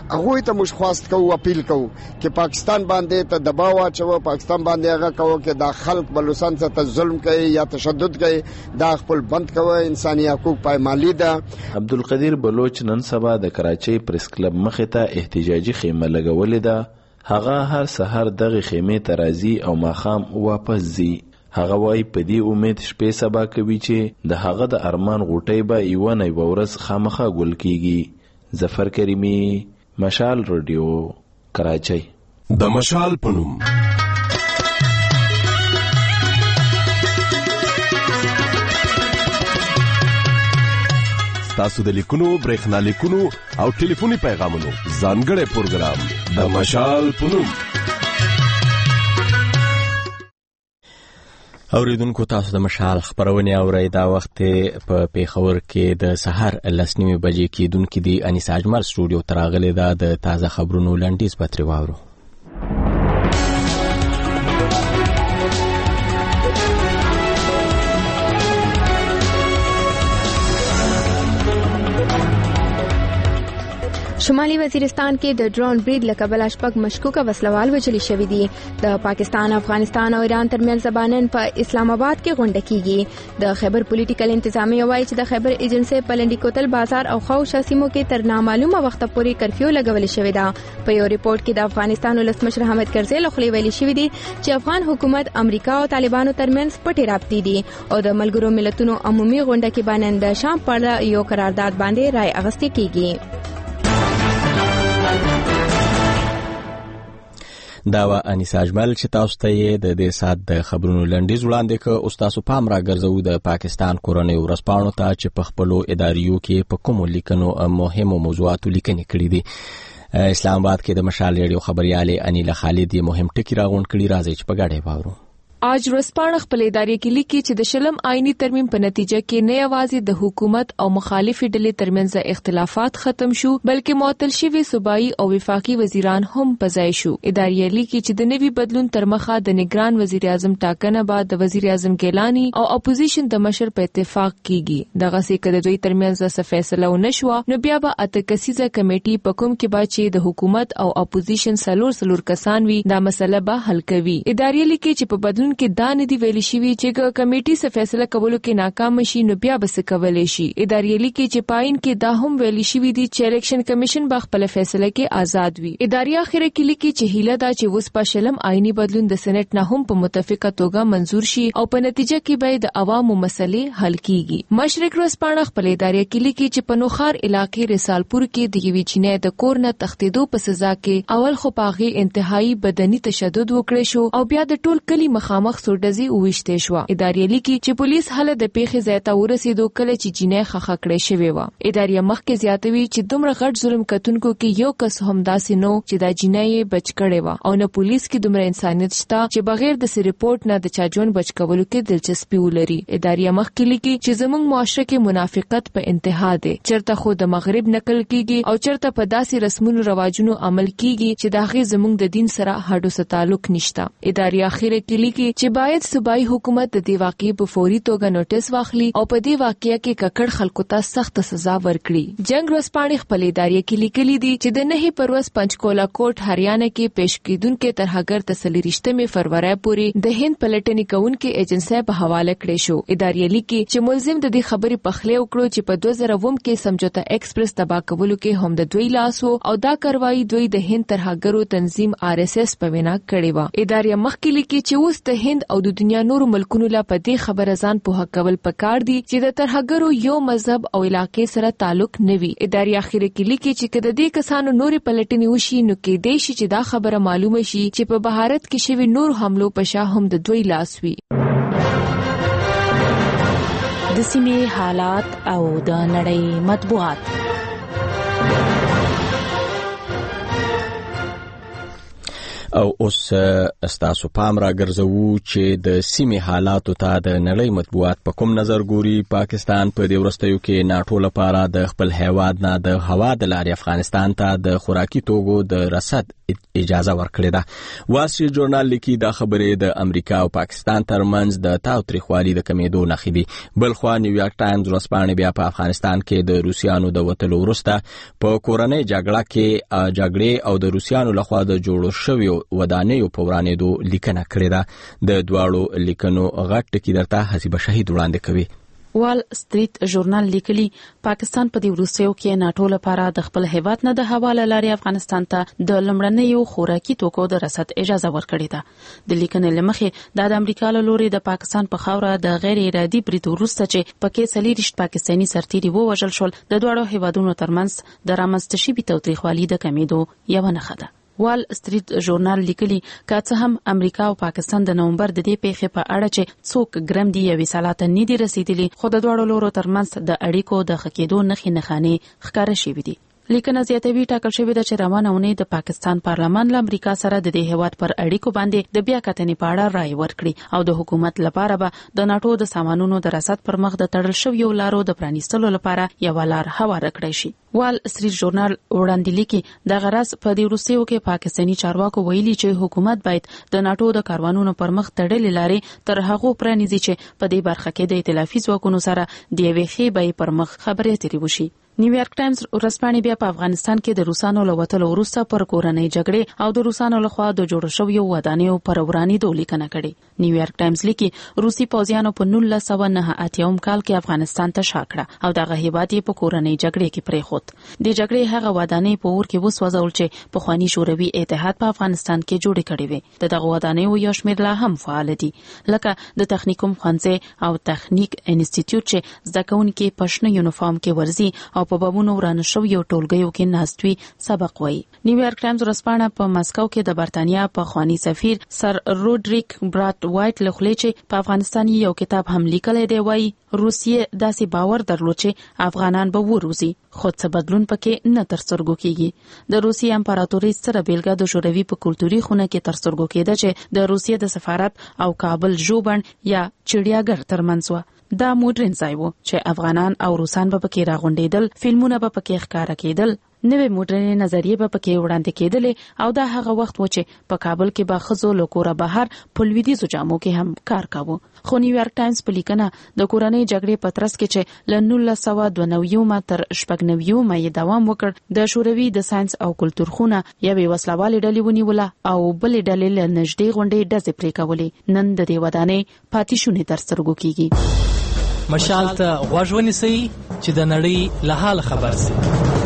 هغه ته موږ خواست کوو اپیل کوو چې پاکستان باندې ته دباو اچو پاکستان باندې هغه کوو چې دا خلک بلوچستان ته ظلم کوي یا تشدد کوي دا خپل بند کوي انساني حقوق پایمالي ده.
عبدالقدیر بلوچ نن سبا د کراچۍ پریس کلب مخې ته احتجاجي خیمه لګولې ده. هغه هر سحر دغه خیمې ته راځي او ماښام واپس ځي. هغه وایي په دې امید شپې سبا کوي چې د هغه د ارمان غوټۍ به یوه نه یوه ورځ خامخا ګل کیږي. ظفر کریمي، مشال رادیو، کراچۍ.
د مشال په نوم تاسو د لیکونو، برېښنا لیکونو او ټلیفوني پیغامونو ځانګړی پروګرام د مشال په نوم.
اوریدونکو تاسو د مشال خبرونه اورئ. دا وخت په پیښور کې د سحر لس نیمې بجې کېدونکې دی. انیسا اجمل سټوډیو ته راغلې ده. د تازه خبرونو لنډیز به ترې واورو.
شمالي وزیرستان کې د ډرون برید لکبل شپږ مشکوکه وسلوال وژل شوي دي. د پاکستان، افغانستان او ایران ترمنځ زبانن په اسلام آباد کې غونډه کیږي. د خیبر پولیټیکل انتظامیه وایي چې د خیبر ایجنسی په لنډی کوتل بازار او خوشا سیمو کې تر نامعلومه وخت پورې کرفیو لګول شوی ده. په یو ریپورت کې د افغانستان ولسمشر حامد کرزي له خولې ویلي شوی دی چې افغان حکومت امریکا او طالبانو ترمنځ پټې رابطې دي او د ملګرو ملتونو عمومي غونډه کې باندې د شام په یو قرارداد باندې رائے اغستې کیږي. دا و انیسا اجمل چې تاسو ته یې د دې سات د خبرونو لنډیز وړاندې کړ. اوس تاسو پام راګرځوو د پاکستان کورنۍ ورځپاڼو ته چې په خپلو اداریو کې په کومو لیکنو مهمو موضوعاتو لیکنې کړي دي. اسلام آباد کې د مشال ریډیو خبريالې انیله خالد یې مهم ټکي راغونډ کړي. راځي چې په ګډه واورو.
آج ورځپاڼه خپل ادارې کې لیکي چې د شلم آئینی ترمیم په نتیجه کې نه یوازې د حکومت او مخالفي ډلې ترمنځ اختلافات ختم شو بلکې معطل شوي صوبایي او وفاقي وزیران هم په ځای شو. ادارې لیکي چې د نوي بدلون تر مخه د نگران وزیر اعظم ټاکنه بعد د وزیر اعظم ګیلانی او اپوزیشن د مشر په اتفاق کیږي. دغه څه کده دوی ترمنځ څه فیصله ونه شو نو بیا به اته کسیزه کمیټي په کوم کې با چې د حکومت او اپوزیشن سلور سلور کسان وي دا مسله به حل کوي. ادارې لیکي چې په بدلون کې دا نه دی ویل شوی چې کمیټي څه فیصله کولو کې ناکام شي نو بیا به څه کولای شي. ادارې لیکي چې پاین کې دا هم ویل شوی دی چې الیکشن کمیشن به خپل فیصله کې آزاد وي. ادارې اخر کې لیکي چې هیله دا چې وس په شلم آئینی بدلون د سېنات نه هم په متفقه توګه منزور شي او په نتیجه کې به د عوامو مسلې حل کیږي. مشرق ورځپاڼه خپل ادارې کې لیکي چې په نوخار علاقې رسالپور کې د یوې چینه د کور نه تښتیدو په سزا کې اول خو پاغي انتهایی بدني تشدد وکړي شو او بیا د ټول کلی مخامخ ډزي وښته شو. ادارې لیکي چې پولیس هله د پیښې ځای ته ورسېدو کله چې جینۍ خخه کړې شوې و. ادارې مخکې زیاتوي چې دومره غټ ظلم کتونکو کې یو کس هم داسې نو چې دا جینۍ بچ کړې و او نه پولیس کې دومره انسانیت شته چې بغیر د سی ریپورت نه د چا ژوند بچ کولو کې دلچسپي ولري. ادارې مخکې لیکي چې زموږ معاشره کې منافقت په انتها ده. چرته خو د مغرب نقل کیږي او چرته په داسې رسمونو رواجونو عمل کیږي چې داغه زموږ د دین سره هډو سره تعلق نشته. ادارې اخر کې لیکي چې باید صوبایي حکومت د دې واقعي په فوري توګه نوټیس واخلي او په دې واقعیا کې ککړ خلکو ته سخت سزا ورکړي. جنگ ورځپاڼې خپل ادارې کې لیکلي دي چې د نهي پروس پنچکولا کوټ هریانه کې پیش کیدونکو ترهګر تسلی رښتمه فروری پورې د هند پلټنې کوونکو ایجنسی په حواله کړې شو. ادارې لیکي چې ملزم د دې خبرې په خله وکړو چې په دوه زره اووه کې سمجھوتا ایکسپریس تبا کولو کې هم د دوی لاس او دا کاروایی دوی د هند ترهګرو تنظیم آر اس اس په وینا کړې و. ادارې مخکې لیکي چې اوس د هند او د دنیا نور ملکونو لا په دې خبره ځان په حق کول پکار دي چې د ترهګرو یو مذهب او علاقې سره تعلق نوي. ادارې اخر کې لیکي چې کله دې کسانو نورې پلټنې وشي نو کې دې شي چې دا خبره معلومه شي چې په بهارت کې شوی نور حملو په شا هم د دوی لاس وي.
د سیمې حالات او د نړۍ مطبوعات.
او اوس استاسو پام را ګرځوو چې د سیمې حالاتو ته د نړۍ مطبوعات په کوم نظر ګوري. پاکستان په دې وروستیو کې ناټو لپاره د خپل هیواد نه د هوا د لارې افغانستان ته د خوراکي توکو د رسد اجازه ورکړې ده. واسټ جورنال لیکي دا خبرې د امریکا او پاکستان ترمنځ د تاوتریخوالي د کمیدو نښې دي. بلخوا نیویارک ټایمز ورځپاڼې بیا په افغانستان کې د روسیانو د وتلو وروسته په کورنۍ جګړه کې جګړې او د روسیانو لخوا د جوړو شویو ودانیو په ورانېدو لیکنه کړې ده. د دواړو لیکنو غټ ټکي درته حسیبه شهید وړاندې کوي.
وال سټریټ ژورنال لیکلي پاکستان په دې وروستیو کې ناټو لپاره د خپل هیواد نه د هوا له لارې افغانستان ته د لمړنیو خوراکي توکو د رسد اجازه ورکړې ده. د لیکنې لمخې د امریکا له لوري د پاکستان په خاوره د غیر ارادي برید وروسته چې پکې څلېرویشت پاکستاني سرتیري ووژل شول د دواړو هیوادونو ترمنځ د رامنځته شوي تاوتریخوالي د کمیدو یوه نښه ده. وال سټریټ ژورنال لیکلي که څه هم امریکا او پاکستان د نومبر د دې پیښې په اړه چې څوک ګرم دي یوې سالاته نه دي رسیدلي خو د دواړو لورو ترمنځ د اړیکو د ښه کېدو نښې نښانې ښکاره شوي دي. لیکنه زیاتوي ټاکل شوې ده چې روانه اونۍ د پاکستان پارلمان له امریکا سره د دې هیواد پر اړیکو باندې د بیا کتنې په اړه رائے ورکړي او د حکومت لپاره به د ناټو د سامانونو د رسد پر مخ د تړل شویو لارو د پرانیستلو لپاره یو لار هواره کړی شي. وال سټریټ ژورنال وړاندې لیکي د غرض په دې وروستیو کې پاکستاني چارواکو ویلي چې حکومت باید د ناټو د کاروانونو پر مخ تړلې لارې تر هغو پرانیزي چې په دې برخه کې د ائتلافي ځواکونو سره د یوې ښې بیې پر مخ خبرې اترې وشي. نیویارک ټایمز ورځپاڼې بیا په افغانستان کې د روسانو له وتلو وروسته پر کورنۍ جګړې او د روسانو لخوا د جوړ شویو ودانیو پر ورانېدو لیکنه کړې. نیویارک ټایمز لیکي روسي پوځیانو په نولس سوه نهه اتیاوم کال کې افغانستان ته شا کړه او دغه هیواد یې په کورنۍ جګړې کې پرېښود. د جګړې هغه ودانۍ په اور کې وسوځول چې پخواني شوروي اتحاد په افغانستان کې جوړې کړې وې. د دغه ودانیو یو شمېر لا هم فعال دي لکه د تخنیکوم ښوونځی او تخنیک انسټیټیوټ چې زده کوونکي په شنه یونیفارم کې ورځي او په بمونو ورانه شویو ټولګیو کې ناست وي سبق وایي. نیویارک ټایمز ورځپاڼه په مسکو کې د برتانیا پخواني سفیر سر روډریک براټ وایټ له خولې چې په افغانستان یو کتاب هم لیکلی دی وایي روسیې داسې باور درلود چې افغانان به وروزي خو څه بدلون پکې نه تر سترګو کیږي. د روسیې امپراتورۍ ستره بیلګه د شوروي په کلتوري خونه کې تر سترګو کېده چې د روسیې د سفارت او کابل ژوبڼ یا چړیاګر ترمنځ و. دا موډرن ځای و چې افغانان او روسان به پکې راغونډېدل، فلمونه به پکې ښکاره کېدل، نوې موډرن نظریې به پکې وړاندې کېدلې او دا هغه وخت و چې په کابل کې به ښځو له کوره بهر په لویدیځو جامو کې هم کار کاوه. خو نیویارک ټایمز په لیکنه د کورنۍ جګړې په ترڅ کې چې له نولس سوه دوه نوي تر شپږ نوي یې دوام وکړ د شوروي د ساینس او کلتور خونه یوې وسلوالې ډلې ونیوله او بلې ډلې له نږدې غونډې ډزې پرې کولې. نن د دې ودانۍ پاتې شونې تر سترګو کېږي.
مشال ته غوږ ونیسئ چې د نړۍ له حال خبر شئ.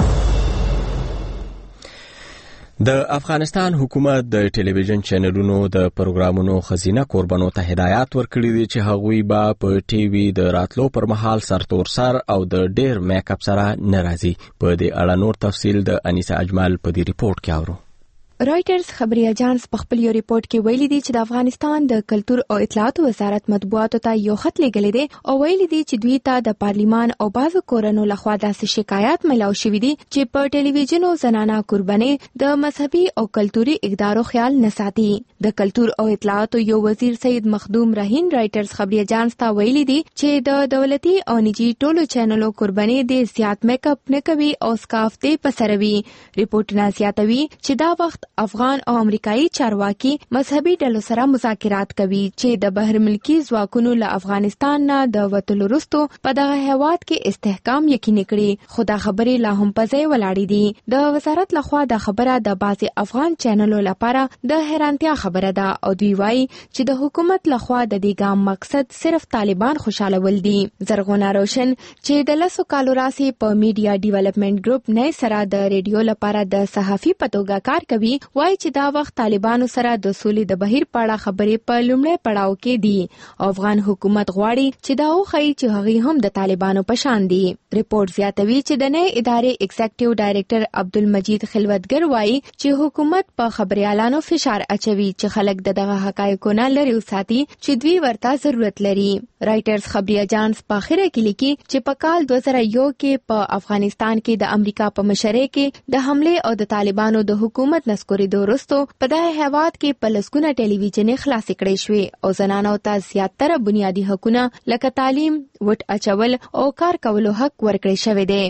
د افغانستان حکومت د ټلویزیون چینلونو د پروګرامونو خزینه قربانو ته هدایت ورکړي دي چې هغوی به په ټي وي د راتلو پر مهال سرتور سر او د ډیر میک اپ سره ناراضي. په دې اړه نور تفصیل د انیسه اجمل په دې ریپورت کې اورو.
رائټرز خبري اجانس په خپل یو ریپورت کې ویلي دي چې د افغانستان د کلتور او اطلاعات وزارت مطبوعاتو ته یو خط لېږلی دی او ویلي دي چې دوی ته د پارلیمان او بعضو کورنو لخوا داسې شکایات ملاو شوي دي چې په ټلویزیونو زنانه قربانۍ د مذهبي او کلتوري اقدارو خیال نه ساتي. د کلتور او اطلاعاتو یو وزیر سید مخدوم رهین رائټرز خبري اجانس ته ویلي دي چې د دولتي او نجی ټولو چینلو قربانۍ د زیات میک اپ نه کوي او سکارف دی پسروي. ریپورټونه زیاتوي چې دا وخت افغان او امریکایي چارواکي مذهبي ډلو سره مذاکرات کوي چې د بهر ملکی ځواکونو له افغانستان نه د وتلو وروسته په دغه هیواد کې استحکام یقیني کړي. خو دا خبرې لا هم په ځای ولاړې دي. د وزارت لخوا دا خبره د بعضي افغان چینلو لپاره د حیرانتیا خبره ده او دوی وایي چې د حکومت لخوا د دې ګام مقصد صرف طالبان خوشالول دي. زرغونه روشن چې د لسو کالو راسي په میډیا ډیولپمنٹ ګروپ نه سره د ریډیو لپاره د صحافي په توګه کار کوي وایي چې دا وخت طالبانو سره د سولې د بهیر په اړه خبرې په لومړی پړاو کې دي. افغان حکومت غواړي چې دا وښيي چې هغوی هم د طالبانو په شان دي. ریپورت زیاتوي چې د نوې ادارې ایگزیکټیو ډایرکټر عبدالمجید خلوتګر وایي چې حکومت په خبريالانو فشار اچوي چې خلک د دغه حقایقو نه لرې وساتي چې دوی ورته ضرورت لري. رائټرز خبري اجانس په اخره کې لیکي چې په کال دوه زره یو کې په افغانستان کې د امریکا په مشرۍ کې د حمله او د طالبانو د حکومت نسکورېدو وروسته په دغه هیواد کې په لسګونه ټلویزیوني خلاص کړي شوې او زنانو ته زیاتره بنیادی حقوقونه لکه تعلیم، وټ اچول او کار کولو حق ورکړی شوی دی.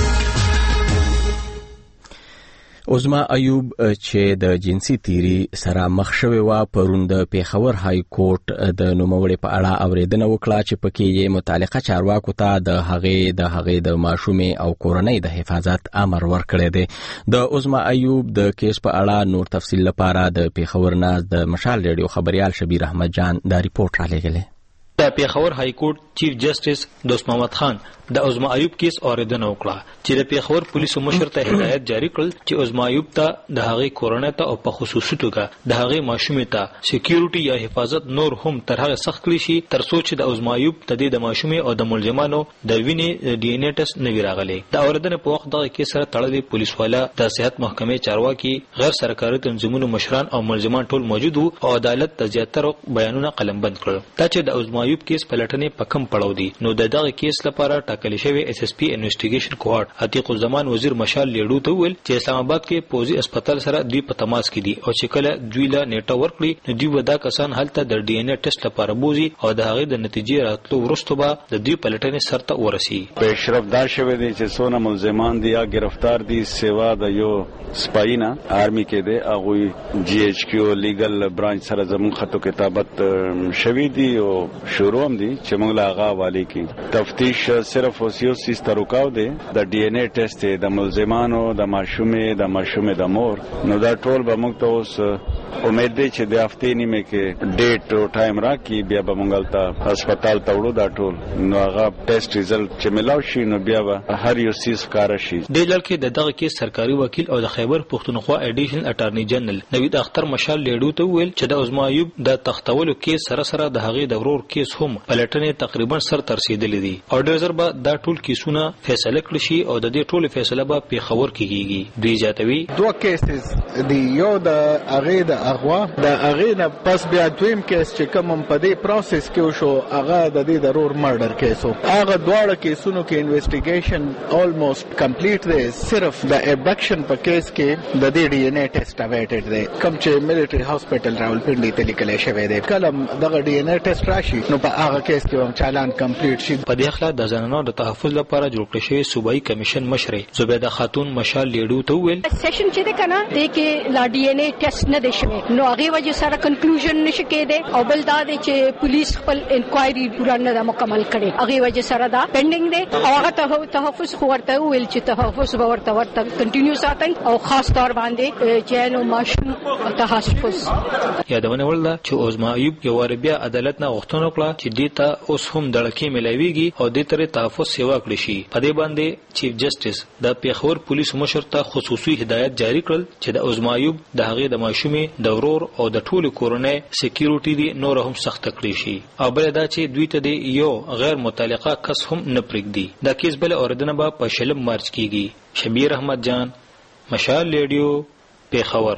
عظما ایوب چې د جنسي تیری سره مخ شوی و پرون د پیښور های کورټ د نوموړي په اړه اوریدنه وکړه چې پکې یې متعلقه چارواکو ته د هغې د هغې د ماشومې او کورنۍ د حفاظت امر ورکړی دی. د عظما ایوب د کیس په اړه نور تفصیل لپاره د پیښور نه د مشال ریډیو خبريال شبیر احمد جان دا ریپورت را لېږلی.
د پیښور های کورټ چیف جسټس دوست محمد خان د عظما ایوب کیس اوریدنه وکړه چې د پیښور پولیسو مشر ته هدایت جاری کړل چې عظما ایوب ته د هغې کورنۍ ته او په خصوصي توګه د هغې ماشومې ته سکیورټي یا حفاظت نور هم تر هغه سخت کړی شي تر څو چې د عظما ایوب ته د ماشومې او د ملزمانو د وینې ډي ان اے ټیسټ نه وي راغلی. د اوریدنې په وخت دغه کیس سره تړلي پولیس والا د صحت محکمې چارواکي غیر سرکاري تنظیمونو مشران او ملزمان ټول موجود وو او عدالت د زیاتره بیانونه قلمبند کړل. دا چې د عظما ایوب کیس پلټنې په کم پړاو دي نو د دغه کیس لپاره ټاکل شوی اس اس پی انویسټیګیشن کوارټ عتیق الزمان وزیر مشال لیډو ته ویل چې اسلام آباد کې پوزي هسپتال سره دوی په تماس کې دي او چې کله دوی له نیټه ورکړي نو دوی ودا کسان هلته د ډي ان اے ټیسټ لپاره بوزي او د هغې د نتیجې راتلو وروسته به د دوی پلټنې سرته ورسي.
په اشرف دا شوی دی چې څونه ملزمان دي یا گرفتار دي سیوا د یو سپاینا آرمی کې دی هغه جی ایچ کیو لیګل برانچ سره زمون خطو کتابت شوی دي او شروع هم دي چې موږ لا غا والی کې تفتیش صرف اوسیو سیسته رکاو دی د ډي ان اے ټیسټ د ملزمانو د ماشومې د ماشومې د مور نو دا ټول به موږ ته اوس امید دی چې د هفتې نیمه کې ډیټ او ټایم راکړي بیا به موږ ته هسپتال ته وړو دا ټول نو هغه ټیسټ ریزلټ چې ملاو شي نو بیا به هر یو سیس ښکاره شي.
دې ډول کې د دغه کیس سرکاري وکیل او د خیبر پښتونخوا اډیشنل اټارنی جنرال نوید اختر مشال لیډو ته ویل چې د عظما ایوب د تختولو کیس سره سره د هغې د ورور کیس هم پلټنې تقریبا سر ته رسېدلې دي او ډېر ژر به دا ټول کیسونه فیصله کړي شي او د دې ټولو فیصله به پیښور کې کېږي. دوی زیاتوي
دوه کیسز دی یو د هغې د اغوا د هغې نه پس بیا دویم کیس چې کوم په دې پروسس کې وشو هغه د دې د رور مرډر کیس و. هغه دواړه کیسونو کې انویسټیګیشن آلموسټ کمپلیټ دی صرف د ابډکشن په کیس کې د دې ډي ان اے ټیسټ اویټډ دی کوم چې ملټري هاسپټل راولپنډي ته لیکلی شوی دی. کله دغه ډي ان اے ټیسټ راشي نو په هغه کیس کې هم چالان کمپلیټ شي.
په دې اخلاق د زنانو د تحفظ لپاره جوړ کړی شوی صوبایي کمیشن مشرې زبیده خاتون مشال لیډو ته ویل
سیشن چې ده کنه د کې لا ډي ان اے ټیسټ نه دی شوی نو هغه وجه سره کنکلوژن نشي کېده او بل دا دی چې پولیس خپل انکوایري پورا نه مکمل کړي هغه وجه سره دا پینډینګ دی او هغه ته تحفظ خو ورته ویل چې تحفظ به ورته ورته کنټینیو ساتي او خاص طور باندې جنو ماشوم تحفظ
یادونه ولله چې عظما ایوب یو ور بیا عدالت نه غوښتنه وکړه چې دې ته اوس هم دړکې ملایويږي او دې ترې تحفظ سیوا کړی شي. په دې باندې چیف جسټس د پیښور پولیس مشر ته خصوصي هدایت جاری کړل چې د عظما ایوب د هغې د ماشومې د ورور او د ټولو کورنۍ سکیورټي دی نور هم سخت کړی شي او بل دا چې دوی ته د یو غیر متعلقه کس هم نه پرېږدي. دا کیس بل اوریدنه به په شلم مارچ کېږي. شبیر احمد جان مشال ریډیو پیښور.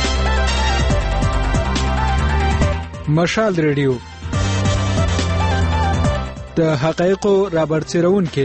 مشال ریډیو د حقایقو رابرسېرونکي.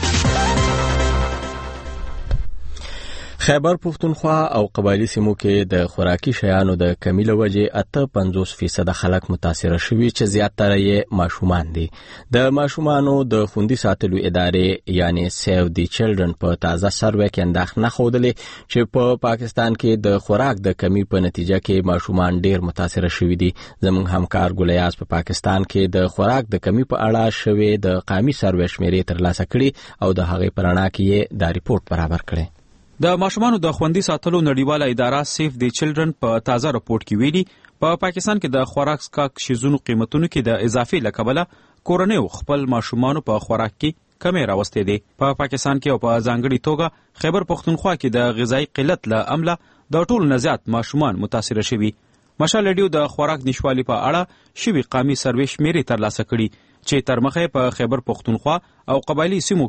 خیبر پښتونخوا او قبایلی سیمو کې د خوراکي شیانو د کمی له وجې اته پنځوس فیصد خلک متاثر شوي چې زیاتره یې ماشومان دي. د ماشومانو د خوندي ساتلو ادارې یعنی سیو دی چلډرن په تازه سروې کې اندېښنه ښودلې چې په پاکستان کې د خوراک د کمی په نتیجه کې ماشومان ډیر متاثر شوي دي. زموږ همکار ګلیاس په پاکستان کې د خوراک د کمی په اړه شوی د قامي سروې شمیرې ترلاسه کړي او د هغې په رڼا کې یې دا ریپورت برابر کړی.
د ماشومانو د خوندي ساتلو نړیواله اداره سیف دی چلډرن په تازه راپورټ کې ویلي په پاکستان کې د خوراک سکاک شیزونو قیمتونو کې د اضافي لکبله کورنیو خپل ماشومانو په خوراک کې کمی راوستي دي. په پاکستان کې او په ځانګړي توګه خیبر پښتونخوا کې د غذایی قلت له امله د ټولو نه زیات ماشومان متاثر شوي. مشال ریډیو د خوراک نشوالي په اړه شوي قامي سروې شمیرې ترلاسه کړي چې تر مخه په خیبر پښتونخوا او قبایلی سیمو کې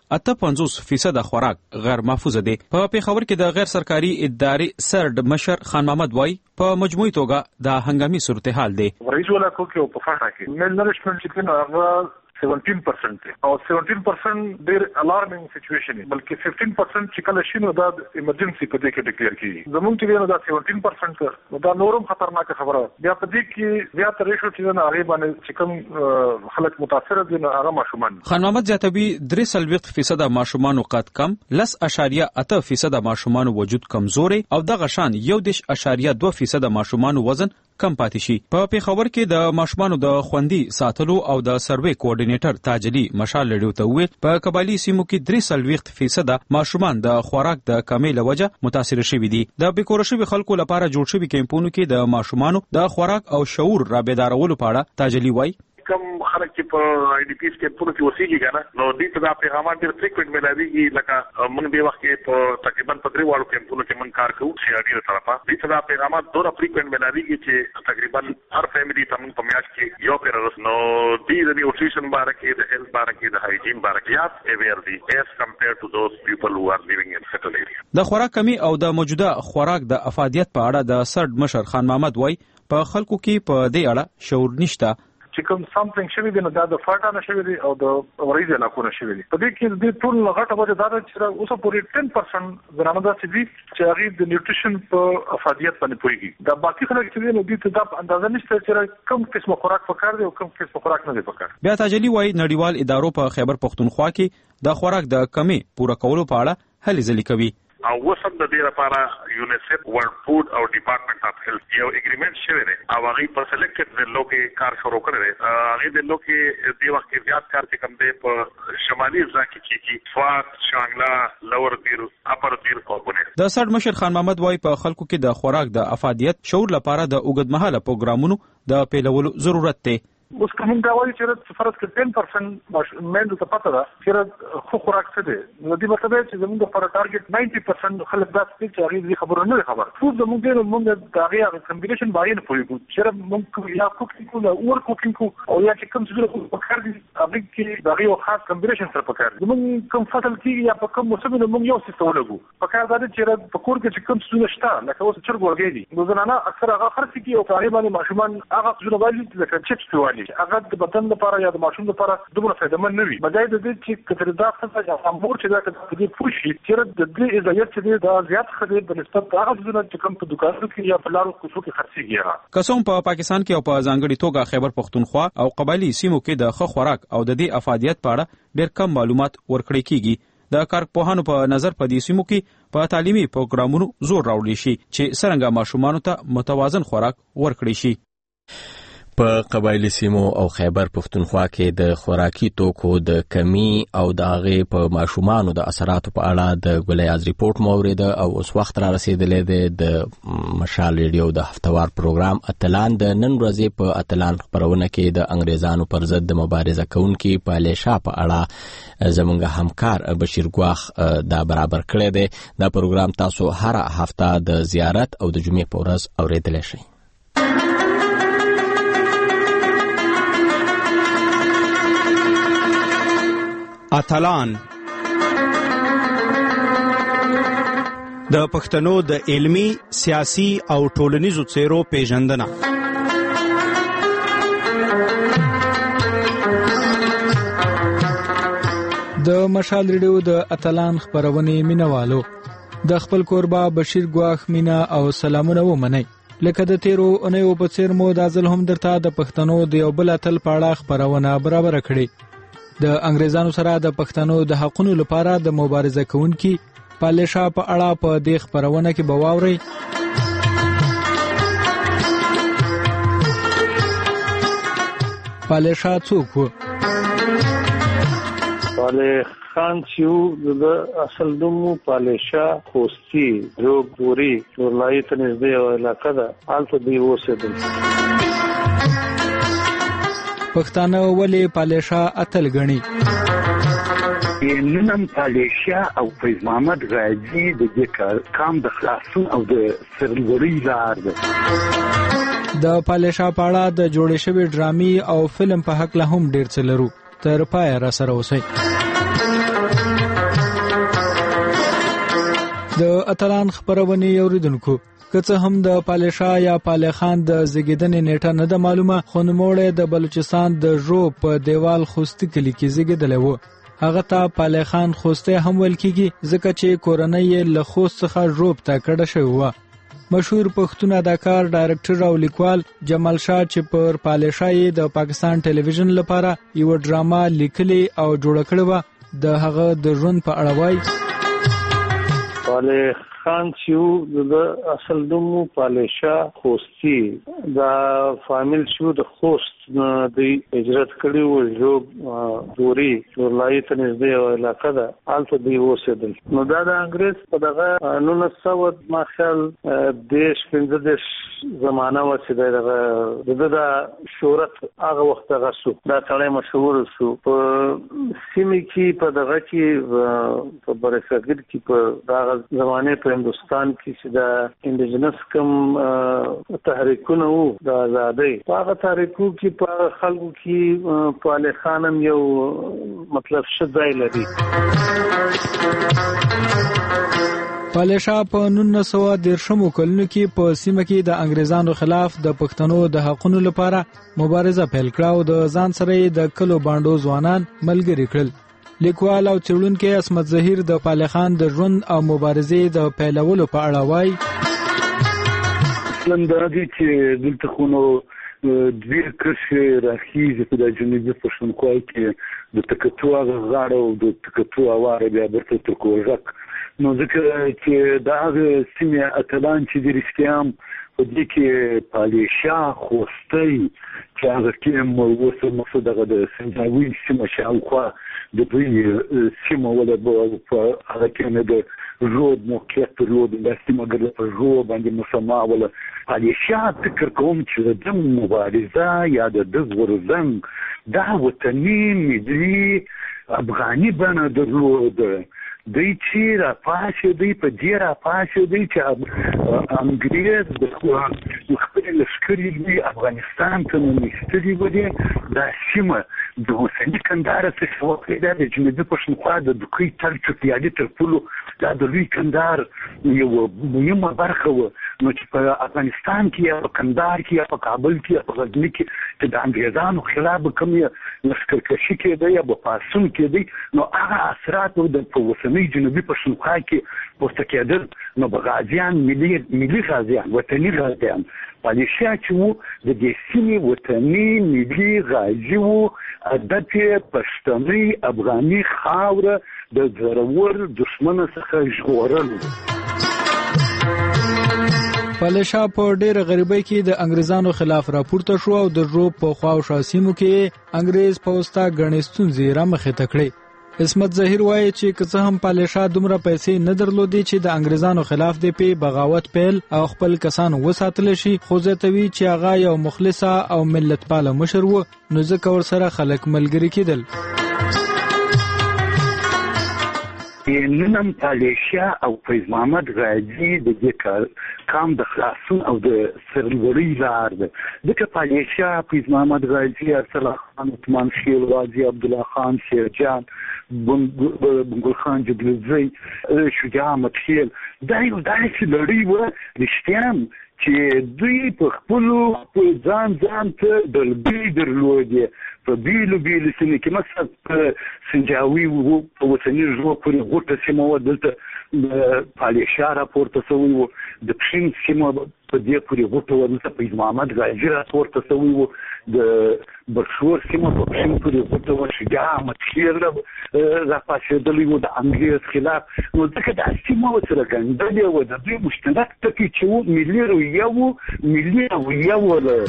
اته پنځوس فیصد خوراک غیر محفوظ دي. په پیښور کې د غیر سرکاري ادارې سرد مشر خان محمد وای په مجموعي توګه د هنګامي صورتحال دی.
رئیس ولا کوکي او په فاټا کې مل نریشمنت چې کنه هغه سبعتر پرسنٹ او سبعتر پرسنٹ ډیر الارمینګ سچويشن بلکې پنځه پرسنٹ چې کله شنو دا ایمرجنسي په دې کې ډیکلیئر کیږي. زمونږ چې نو دا سبعتر پرسنٹ دا نورم خطرناک خبره بیا په دې کې زیات ریشو چې نه هغه باندې چې کوم خلک متاثر دي نه هغه ماشومان.
خان محمد زیاتوی درې سلويخت فیصد ماشومان قد کم لس اشاریه اته فیصد ماشومان وجود کمزوري او دغه شان یو دش اشاریه دوه فیصد ماشومان وزن کم پاتې شي. په پیښور کې د ماشومانو د خوندي ساتلو او د سروې کوارډینیټر تاج علي مشال لړیو ته وویل په قبایلی سیمو کې درې سلويخت فیصد ماشومان د خوراک د کمی له وجه متاثر شوي دي. د بیکور شوي خلکو لپاره جوړ شوي کیمپونو کې د ماشومانو د خوراک او شعور را بیدارولو په اړه تاج علي وایي
کم خلک چې په آی ډي پی اس کیمپونو کې اوسېږي کنه نو دې ته دا پیغامات ډېر فریکوئنټ ملایږي لکه موږ به وخت کې په تقریبا په درې واړو کیمپونو کې موږ کار کوو سی آر ډي تر طرفه دې ته دا پیغامات ډېر فریکوئنټ ملایږي چې تقریبا هر فیملی ته موږ په میاشت کې یو پیر نو دې د نیوټریشن باره کې د هیلث باره کې د هایجین باره کې یاد اویر دي ایز کمپیر ټو دوز پیپل هو ار لیوینګ ان سیټل ایریا.
د خوراک کمی او د موجوده خوراک د افادیت په اړه د سرد مشر خان محمد وای په خلکو کې په دې اړه شعور نشته.
چې کوم سامپلنګ شوی دی نو دا د فاټا نه شوی دی او د ورایز علاقو نه شوی دی. په دې کې د ټول غټه وجه دا ده چې اوسه پورې ټن پرسنټ زنانه داسې دي چې هغې د نیوټریشن په افادیت باندې پوهېږي. دا باقي خلک چې دي نو دوی ته دا اندازه نشته چې کوم قسمه خوراک پکار دی او کوم قسمه خوراک نه دی پکار.
بیا تاج علي وایي نړیوال ادارو په خیبر پښتونخوا کې د خوراک د کمی پوره کولو په اړه هلې ځلې کوي.
او وسم د دې لپاره یونیسف ورلد فود او ډپارټمنټ اف هیلث یو اګریمنٹ شوی دی او هغه په سلیکټډ ضلعو کې کار شروع کړی دی. هغه ضلعو کې د وخت کې زیات کار چې کوم دی په شمالي ضلع کې کیږي سوات شانګلا لور دیر اپر دیر کوونه.
د سرد مشر خان محمد وای په خلکو کې د خوراک د افادیت شعور لپاره د اوږدمهاله پروګرامونو د پیلولو ضرورت دی.
اوس کوم دا وایي چې فرض کړئ ټن پرسنټ مېندو ته پته ده چې خو خوراک څه دی نو دې مطلب چې زموږ لپاره ټارګټ نود پرسنټ خلک دا څه چې هغه دې خبرونه نه خبر فود زموږ دې موږ دا هغه کمبینیشن باندې نه پوهیږو چې موږ یا کوکینګ کو او کوکینګ کو او یا چې کوم څه په کار دي هغه کې دا یو خاص کمبینیشن سره په کار دي. موږ کوم فصل کې یا په کوم موسم کې موږ یو څه ولګو په کار دا چې په کور کې چې کوم څه نشته لکه اوس چرګ ورګې دي نو زنانه اکثر هغه خرڅ کوي او تقریبا ماشومان هغه څه باندې لکه چپس کوي هغه د بدن لپاره یا د ماشوم لپاره دومره فایدهمن نه وي. بجای د دې چې کتر دا څه چې امور چې دا د دې پوښي چې د دې ازایت چې دا زیات خدای په نسبت هغه څه چې کوم په دکانونو کې یا په لارو کوڅو کې خرڅيږي.
قسم په پاکستان کې او په ځانګړي توګه خیبر پښتونخوا او قبایلی سیمو کې د ښه خوراک او د دې افادیت په اړه ډېر کم معلومات ورکړی کیږي. د کارپوهانو په نظر په دې سیمو کې په تعلیمي پروګرامونو زور راوړي شي چې څنګه ماشومانو ته متوازن خوراک ورکړي شي.
په قبایلی سیمو او خیبر پښتونخوا کې د خوراکي توکو د کمی او د هغې په ماشومانو د اثراتو په اړه د ګلیاز ریپورت مو اوریده او اوس وخت را رسېدلی دی د مشال ریډیو د هفتوار پروګرام اتلان. د نن ورځې په اتلان خپرونه کې د انګریزانو پر ضد د مبارزه کوونکي پالیشا په اړه زموږ همکار بشیر ګواخ دا برابر کړی دی. دا پروګرام تاسو هر هفته د زیارت او د جمعې په ورځ اوریدلی شئ.
اتلان د پښتنو د علمی، سیاسي او ټولنیزو څیرو پیژندنه.
د مشال ریډیو د اتلان خبرونه مینوالو د خپل کوربا بشیر ګواخ مینا او سلامونه ومنئ. لکه د تیرو اونیو په څیر مو د ځل هم درته د پښتنو د یو بل اتل پاړه خبرونه برابر کړي. د انګریزانو سره د پښتنو د حقونو لپاره د مبارزه کوونکي پالیشا په اړه په دې خبرونه کې بواوري. پالیشا څوک و؟
پالیخ خان چې د اصل نوم پالیشا خوستی جو پوری ورلای ته نږدې یو علاقه ده هلته دی اوسېدل.
پښتانه ولې پالیشا اتل ګڼي؟
نن پالیشا او فیض محمد غازی د دې کام د خلاصون او د سرلوري لار ده.
د پالیشا په اړه د جوړې شوی ډرامي او فلم په حق له هم ډیر څه لرو. تر پایه را سره اوسئ. د اتلان خبرونه اوریدونکو که هم د پالشا یا پالخان د زیږیدنې نیټه نه ده معلومه، خو نوموړی د بلوچستان د ژو په دیوال خوستی کلی کې زیږیدلی و. هغه ته پالخان خوستی هم ویل کیږي ځکه چې کورنۍ یې له خوست څخه ژوب ته کډه شوې وه. مشهور پښتون اداکار، ډایرکټر او لیکوال جمال شاه چې پر پالشا یې د پاکستان ټلویزیون لپاره یو ډراما لیکلې او جوړه کړې وه، د هغه د ژوند په اړه وایي.
پالخ خان چې د اصل نوم پالشا خوستی، دا فامیل شو د خوست د هجرت کړي و جو دوري ورلای ته نږدې او علاقه ده، هلته دی اوسېدل. نو دا د انګريز په دغه نولس سوه ما خیال دیش پنځه دیش زمانه و چې دغه د شهرت هغه وخت هغه شو، دا سړی مشهور شو په سیمې کې، په دغه کې په برصغیر کې په دغه زمانه په هندوستان کې چې د انډیجنس کوم تحریکونه وو د آزادۍ، په هغه تحریکو کې په خلکو کې پالخ خانم یو مطلب ښه ځای لري.
پالشا په نولس سوه دېرشمو کلونو کې په سیمه کې د انګریزانو خلاف د پښتنو د حقونو لپاره مبارزه پیل کړه او د ځان سره د کلو باندو ځوانان ملګري کړل. لیکوال او څېړونکی عصمت زهیر د پالخان د ژوند او مبارزې د پیلولو په اړه وایي.
اصلا دا دی چې دلته خو نو دوی کرښې راخیږي په د جنوبي پښتونخوا کې د تکتو هغه غاړه او د تکتو اواره بیا بیرته تر کوژک، نو ځکه چې د هغه سیمې اتلان چې د رښتیا هم په دې کې پالشا خوستی چې هغه کې اوس مقصود دغه د سنجاوي سیمه شاوخوا د دوی سیمه ولا په هغه کې نه د ژوب موقعیت درلود، دا سیمه ګرده په ژوب باندې مسما ولا پالشا فکر کوم چې د مبارزه یا د د غورځنګ دا وطني ملي افغاني بڼه درلود. دوی چې را پاسې دوی په دې را پاسې دوی چې انګریز د خپل لښکرې دوی افغانستان ته ننویستلي و دي، دا سیمه د اوسني کندهار څخه وکړې، دا د جنوبي پښتونخوا د دوکۍ تر چوپیالي تر پولو دا د لوی کندهار یوه مهمه برخه وه. نو چې په افغانستان کې یا په کندهار کې یا په کابل کې یا په غزني کې چې د انګریزانو خلاف کوم لښکرکشي کېده یا په پاڅون کېده، نو هغه اثرات د په اوسني جنوبي پښتونخوا کې پورته کېدل، نو به غازیان ملي ملي غازیان وطني غازیان پالشا چې وو د دې سیمې وطني ملي غازي وو، هدف یې پښتني افغاني خاوره د زورور دښمن څخه ژغورل.
پالشا په ډېره غریبۍ کې د انګریزانو خلاف راپورته شو او د ژوب په خواوشا سیمو کې انګریز پوځ ته ګڼې ستونزې رامخې ته کړې. عصمت زهیر وایي چې که څه هم پالشا دومره پیسې نه درلودې چې د انګریزانو خلاف دې په بغاوت پیل او خپل کسان وساتل شي، خو زیاتوي چې هغه یو مخلصه او ملتپاله مشر و، نو ځکه ورسره خلک ملګري کېدل.
نن هم پالشا او فیض محمد غازي د دې کام د خلاصون او د سرلوړۍ لار ده، ځکه پالشا، فیض محمد غازي، ارسلا خان، عثمان خیل غازي، عبدالله خان، شیرجان، بنګل خان جبلزی، شجاع احمد خیل، دا یو داسې لړۍ وه رښتیا هم چې دوی په خپلو ځان ځان ته ډلګۍ درلودې په بیلو بیلو سیمې کې. مثلا په سنجاوي وو، په وطني ژوب پورې غوټه سیمه وه، دلته پالشا راپورته سوی وو، د پښین سیمه په دې پورې غوټه وه، دلته فیض محمد غازي راپورته سوی وو، د برښور سیمه په پښین پورې غوټه وه، شجاع احمد خیل راپاڅېدلی وو د انګریز خلاف. نو ځکه دا سیمه ورسره ګنډلې وه، د دوی مشترک ټکي چې وو ملي رویه وو، ملي رویه وه.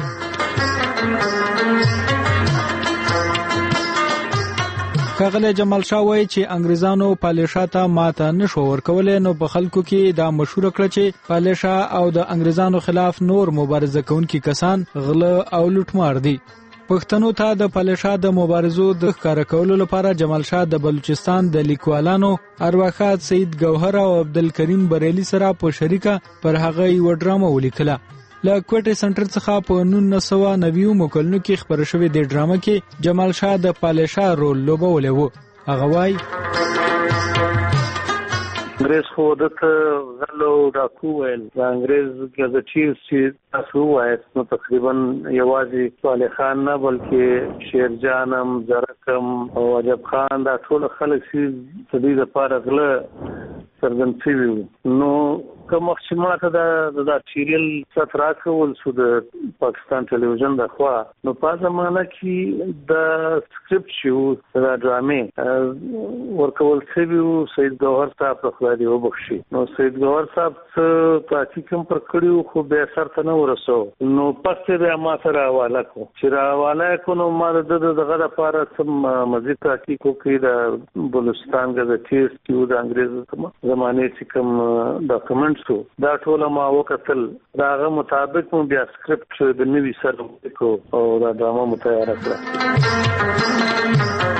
ښاغلی جمال شاه وایي چې انګریزانو پالشا ته ماته نشو ورکولی، نو په خلکو کې دا مشهوره کړه چې پالشا او د انګریزانو خلاف نور مبارزه کوونکي کسان غله او لوټمار دي. پښتنو ته د پالشا د مبارزو د ښکاره کولو لپاره جمال شاه د بلوچستان د لیکوالانو ارواښاد سید ګوهر او عبدالکریم بریلي سره په شریکه پر هغه یوه ډرامه ولیکله. له کوټې سنټر څخه په نولس سوه نوي کلونو کې خپره شوې دې ډرامه کې جمال شاه د پالشا رول لوبولی و. هغه وایي
انګريز خو دته غلو ډاکو ویل د انګريز ګزټیز چې تاسو وایي نو تقریبا یوازې صالح خان نه بلکې شیرجانم زرکم او عجب خان دا ټول خلک چې د دې لپاره غله څرګند شوي نو کوم احتمالات دا د سیریل سترا کول شو د پاکستان ټلویزیون د خوا نو په زمانہ کې د سکرپټ شو د ډرامې ورکول شوی سید ګوهر صاحب په خدای دی وبخشي نو سید ګوهر صاحب څه پاتې کوم پر کړیو خو به سر ته نه ورسو نو پښته به ما سره حواله کو چې را حواله کو نو ما د دغه لپاره سم مزید تحقیق وکړ د بلوچستان غزټیز کې د انګريز زمانه چې کوم ډاکومنټ سو دا ټول ما وکتل داغه مطابق مو بیا سکرپټ د نوي سره کو او دا ډرامه مو تیار کړه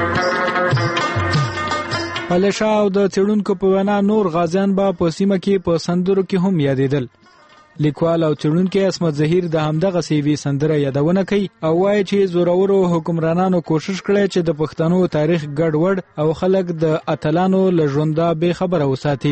پالیشا او د چړونکو په وینا نور غازیان به په سیمه کې په سندرو کې هم یادېدل لیکوال او چړونکو اسمت زهیر د همدغه سیوی سندره یادونه کوي او وایي چې زورورو حکمرانانو کوشش کړی چې د پښتنو تاریخ ګډ وډ او خلک د اتلانو له ژونده بې خبره وساتي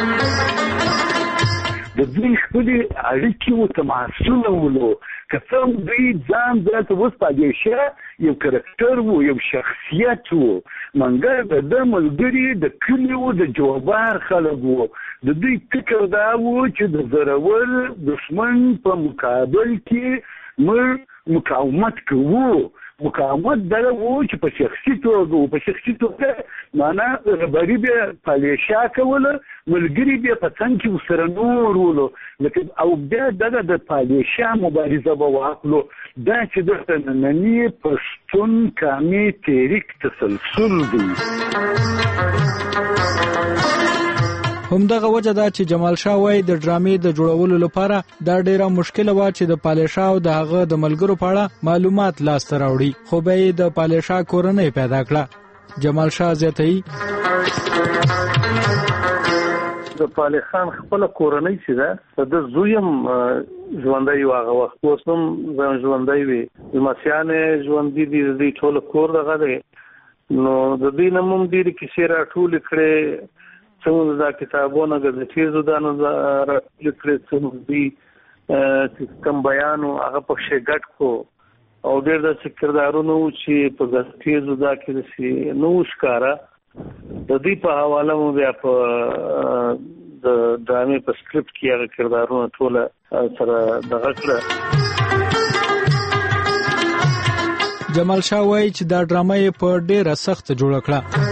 د دوی خپل اړیکې او تماسونه ولو کڅم دوی ځان ځات وس پاجشه یو کریکټر وو یو شخصیت وو منګر د ملګری د کلیو د جوابار خلک وو د دوی فکر دا وو چې د زرور دشمن په مقابل کې مر مقاومت کوو مقاومت دغه وو چې په شخصي توګه په شخصي توګه معنا ربري به پالیشا کوله ملګری به په څنګه سره نور ولو لکه او بیا دغه د پالیشا مبارزه به واخلو دا چې د نننی پښتون کامي تاریخ تسلسل دی
همدغه وجه دا چې جمال شاه وای د ډرامې د جوړولو لپاره دا ډیره مشکله و چې د پالیشا او د هغه د ملګرو په اړه معلومات لاس ته راوړي خو به د پالیشا کورنۍ پیدا کړه جمال شاه زیاتوي
د پالی خان خپل کورنۍ چې ده د زویم ژوندۍ واغه وخت اوسم ژوندۍ وي مسیانه ژوندۍ دي د ټول کور دغه دی نو د دې نموم ډیر کیسې راټول کړي څنګه دا کتابونه غزټیزو دا نو راټول کړي څنګه دي کوم بیانو هغه په شی ګټ کو او ډېر د کردارونو چې په غزټیزو دا کې سي نو ښکارا د دې په حواله مو بیا په د ډرامې په سکرپټ کې هغه کردارونه ټول سره دغه کړه
جمال شاه وایي چې دا ډرامه په ډېره سخت جوړ کړه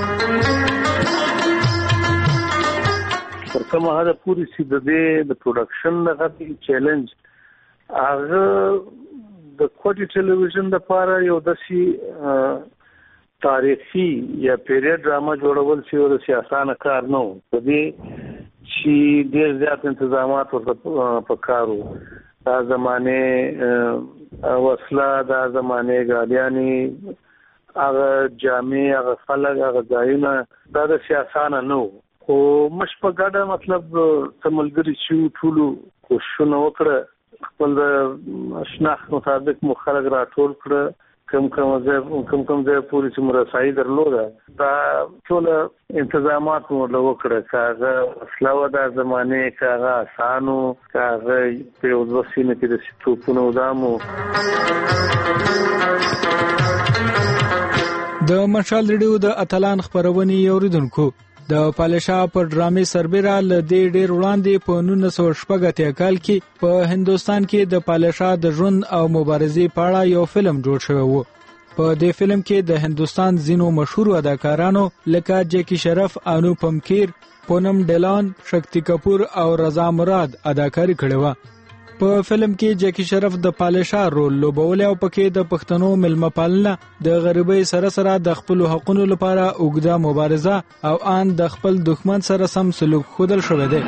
کومه هغه پوری سي د دې د پروډکشن لغه چیلنج هغه د کوټي ټلویزیون لپاره یو داسي تاریخي یا پیریډ ډرامه جوړول چې د سیاسانه کار نه و په دې چې ډېر زیات انتظامات ورته پکارو دا زمانه وسله دا زمانه غاډیانی هغه جامع هغه خلک هغه ځایونه دا د سیاسانه نه و او مش په ګډه مطلب تملګری شو ټولو کوششونه وکړه خپل د شناخت مطابق مخرج راټول کړه کم کم ځای کم کم ځای پوری چې مرسای درلوده دا ټول انتظامات مو وکړه کاغه اصلاو د زمانه کاغه آسانو کاغه په وسینه کې د ستوپونو دامو
د مشال ریډیو د اتلان خبرونې اوریدونکو د پالیشا پر ډرامې سربېره ل دې ډېر وړاندې په نولس سوه شپږ اتیا کال کې په هندستان کې د پالیشا د ژوند او مبارزې په اړه یو فلم جوړ شوی و په دې فلم کې د هندستان ځینو مشهور اداکارانو لکه جیکی شرف انوپم کیر پونم ډیلان شکتی کپور او رضا مراد اداکاری کړې و په فلم کې جیکی شرف د پالیشا رول لوبول او پکې د پښتنو ملمه پالنه د غریبۍ سره سره د خپل حقوقو لپاره اوږده مبارزه او ان د خپل دښمن سره سم سلوک خودل شوی دی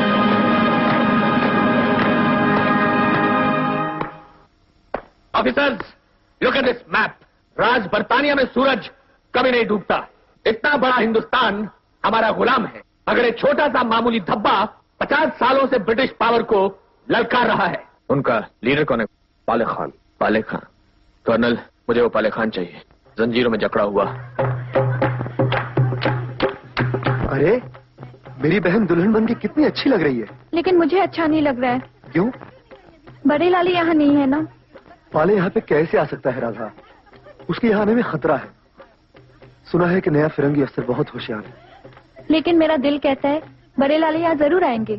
Officers, look at this map. राज बर्तानिया में सूरज कभी नहीं डूबता. इतना बड़ा हिंदुस्तान हमारा गुलाम है, मगर एक छोटा सा मामूली धब्बा पचास सालों से ब्रिटिश पावर को ललकार रहा है. उनका लीडर कौन है? पाले खान. पाले खान. कर्नल, मुझे वो पाले खान चाहिए, जंजीरों में जकड़ा हुआ.
अरे मेरी बहन दुल्हन बन के कितनी अच्छी लग रही है।
लेकिन मुझे अच्छा नहीं लग रहा है।
क्यों?
बड़े लाली यहाँ नहीं है ना।
पाले यहाँ पे कैसे आ सकता है राधा? उसके यहाँ आने में खतरा है। सुना है कि नया फिरंगी अफसर बहुत होशियार है।
लेकिन मेरा दिल कहता है बड़े लाली यहाँ जरूर आएंगे।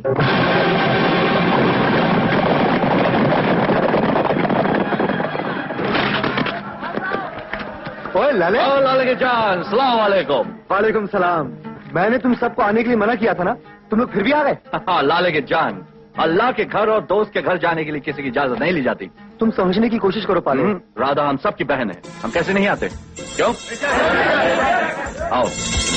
ओए लाले।
ओ लाले के जान, सलाम वालेकुम।
वालेकुम सलाम। मैंने तुम सबको आने के लिए मना किया था ना, तुम लोग फिर भी आ गए।
हाँ लाले के जान, अल्लाह के घर और दोस्त के घर जाने के लिए किसी की इजाजत नहीं ली जाती।
तुम समझने की कोशिश करो पाले।
राधा हम सबकी बहन है, हम कैसे नहीं आते? क्यों? आओ।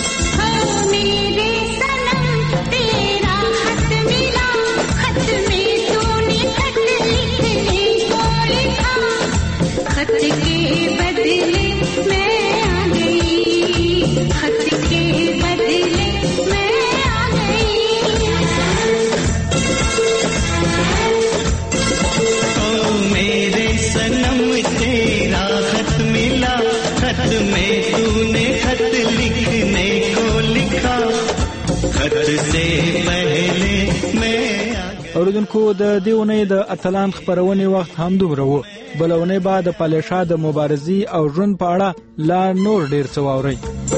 खत के बदले मैं आ गई, खत के बदले मैं आ गई। ओ मेरे सनम तेरा खत मिला, खत में तूने खत लिखने को लिखा, खत से पहले मैं
اوریدونکو د دې اونۍ د اتلان خبرونې وخت هم دومره و. بله اونۍ به د پالیشا د مبارزې او ژوند په اړه لا نور ډېر څه واورئ.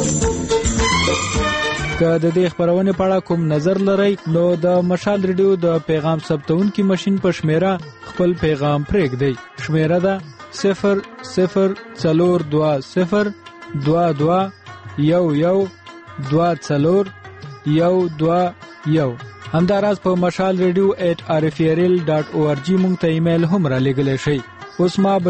که د دې خبرونې په اړه کوم نظر لرئ نو د مشال ریډیو د پیغام ثبتونکي ماشین په شمیره خپل پیغام پرېږدئ. شمیره ده صفر صفر څلور دوه صفر دوه دوه یو یو دوه څلور یو دوه یو. همداراز په مشال ریډیو ایٹ آر اف ای ار ایل ډاټ او آر جی مونږ ته ایمیل هم را لېږلی شئ. اوس ما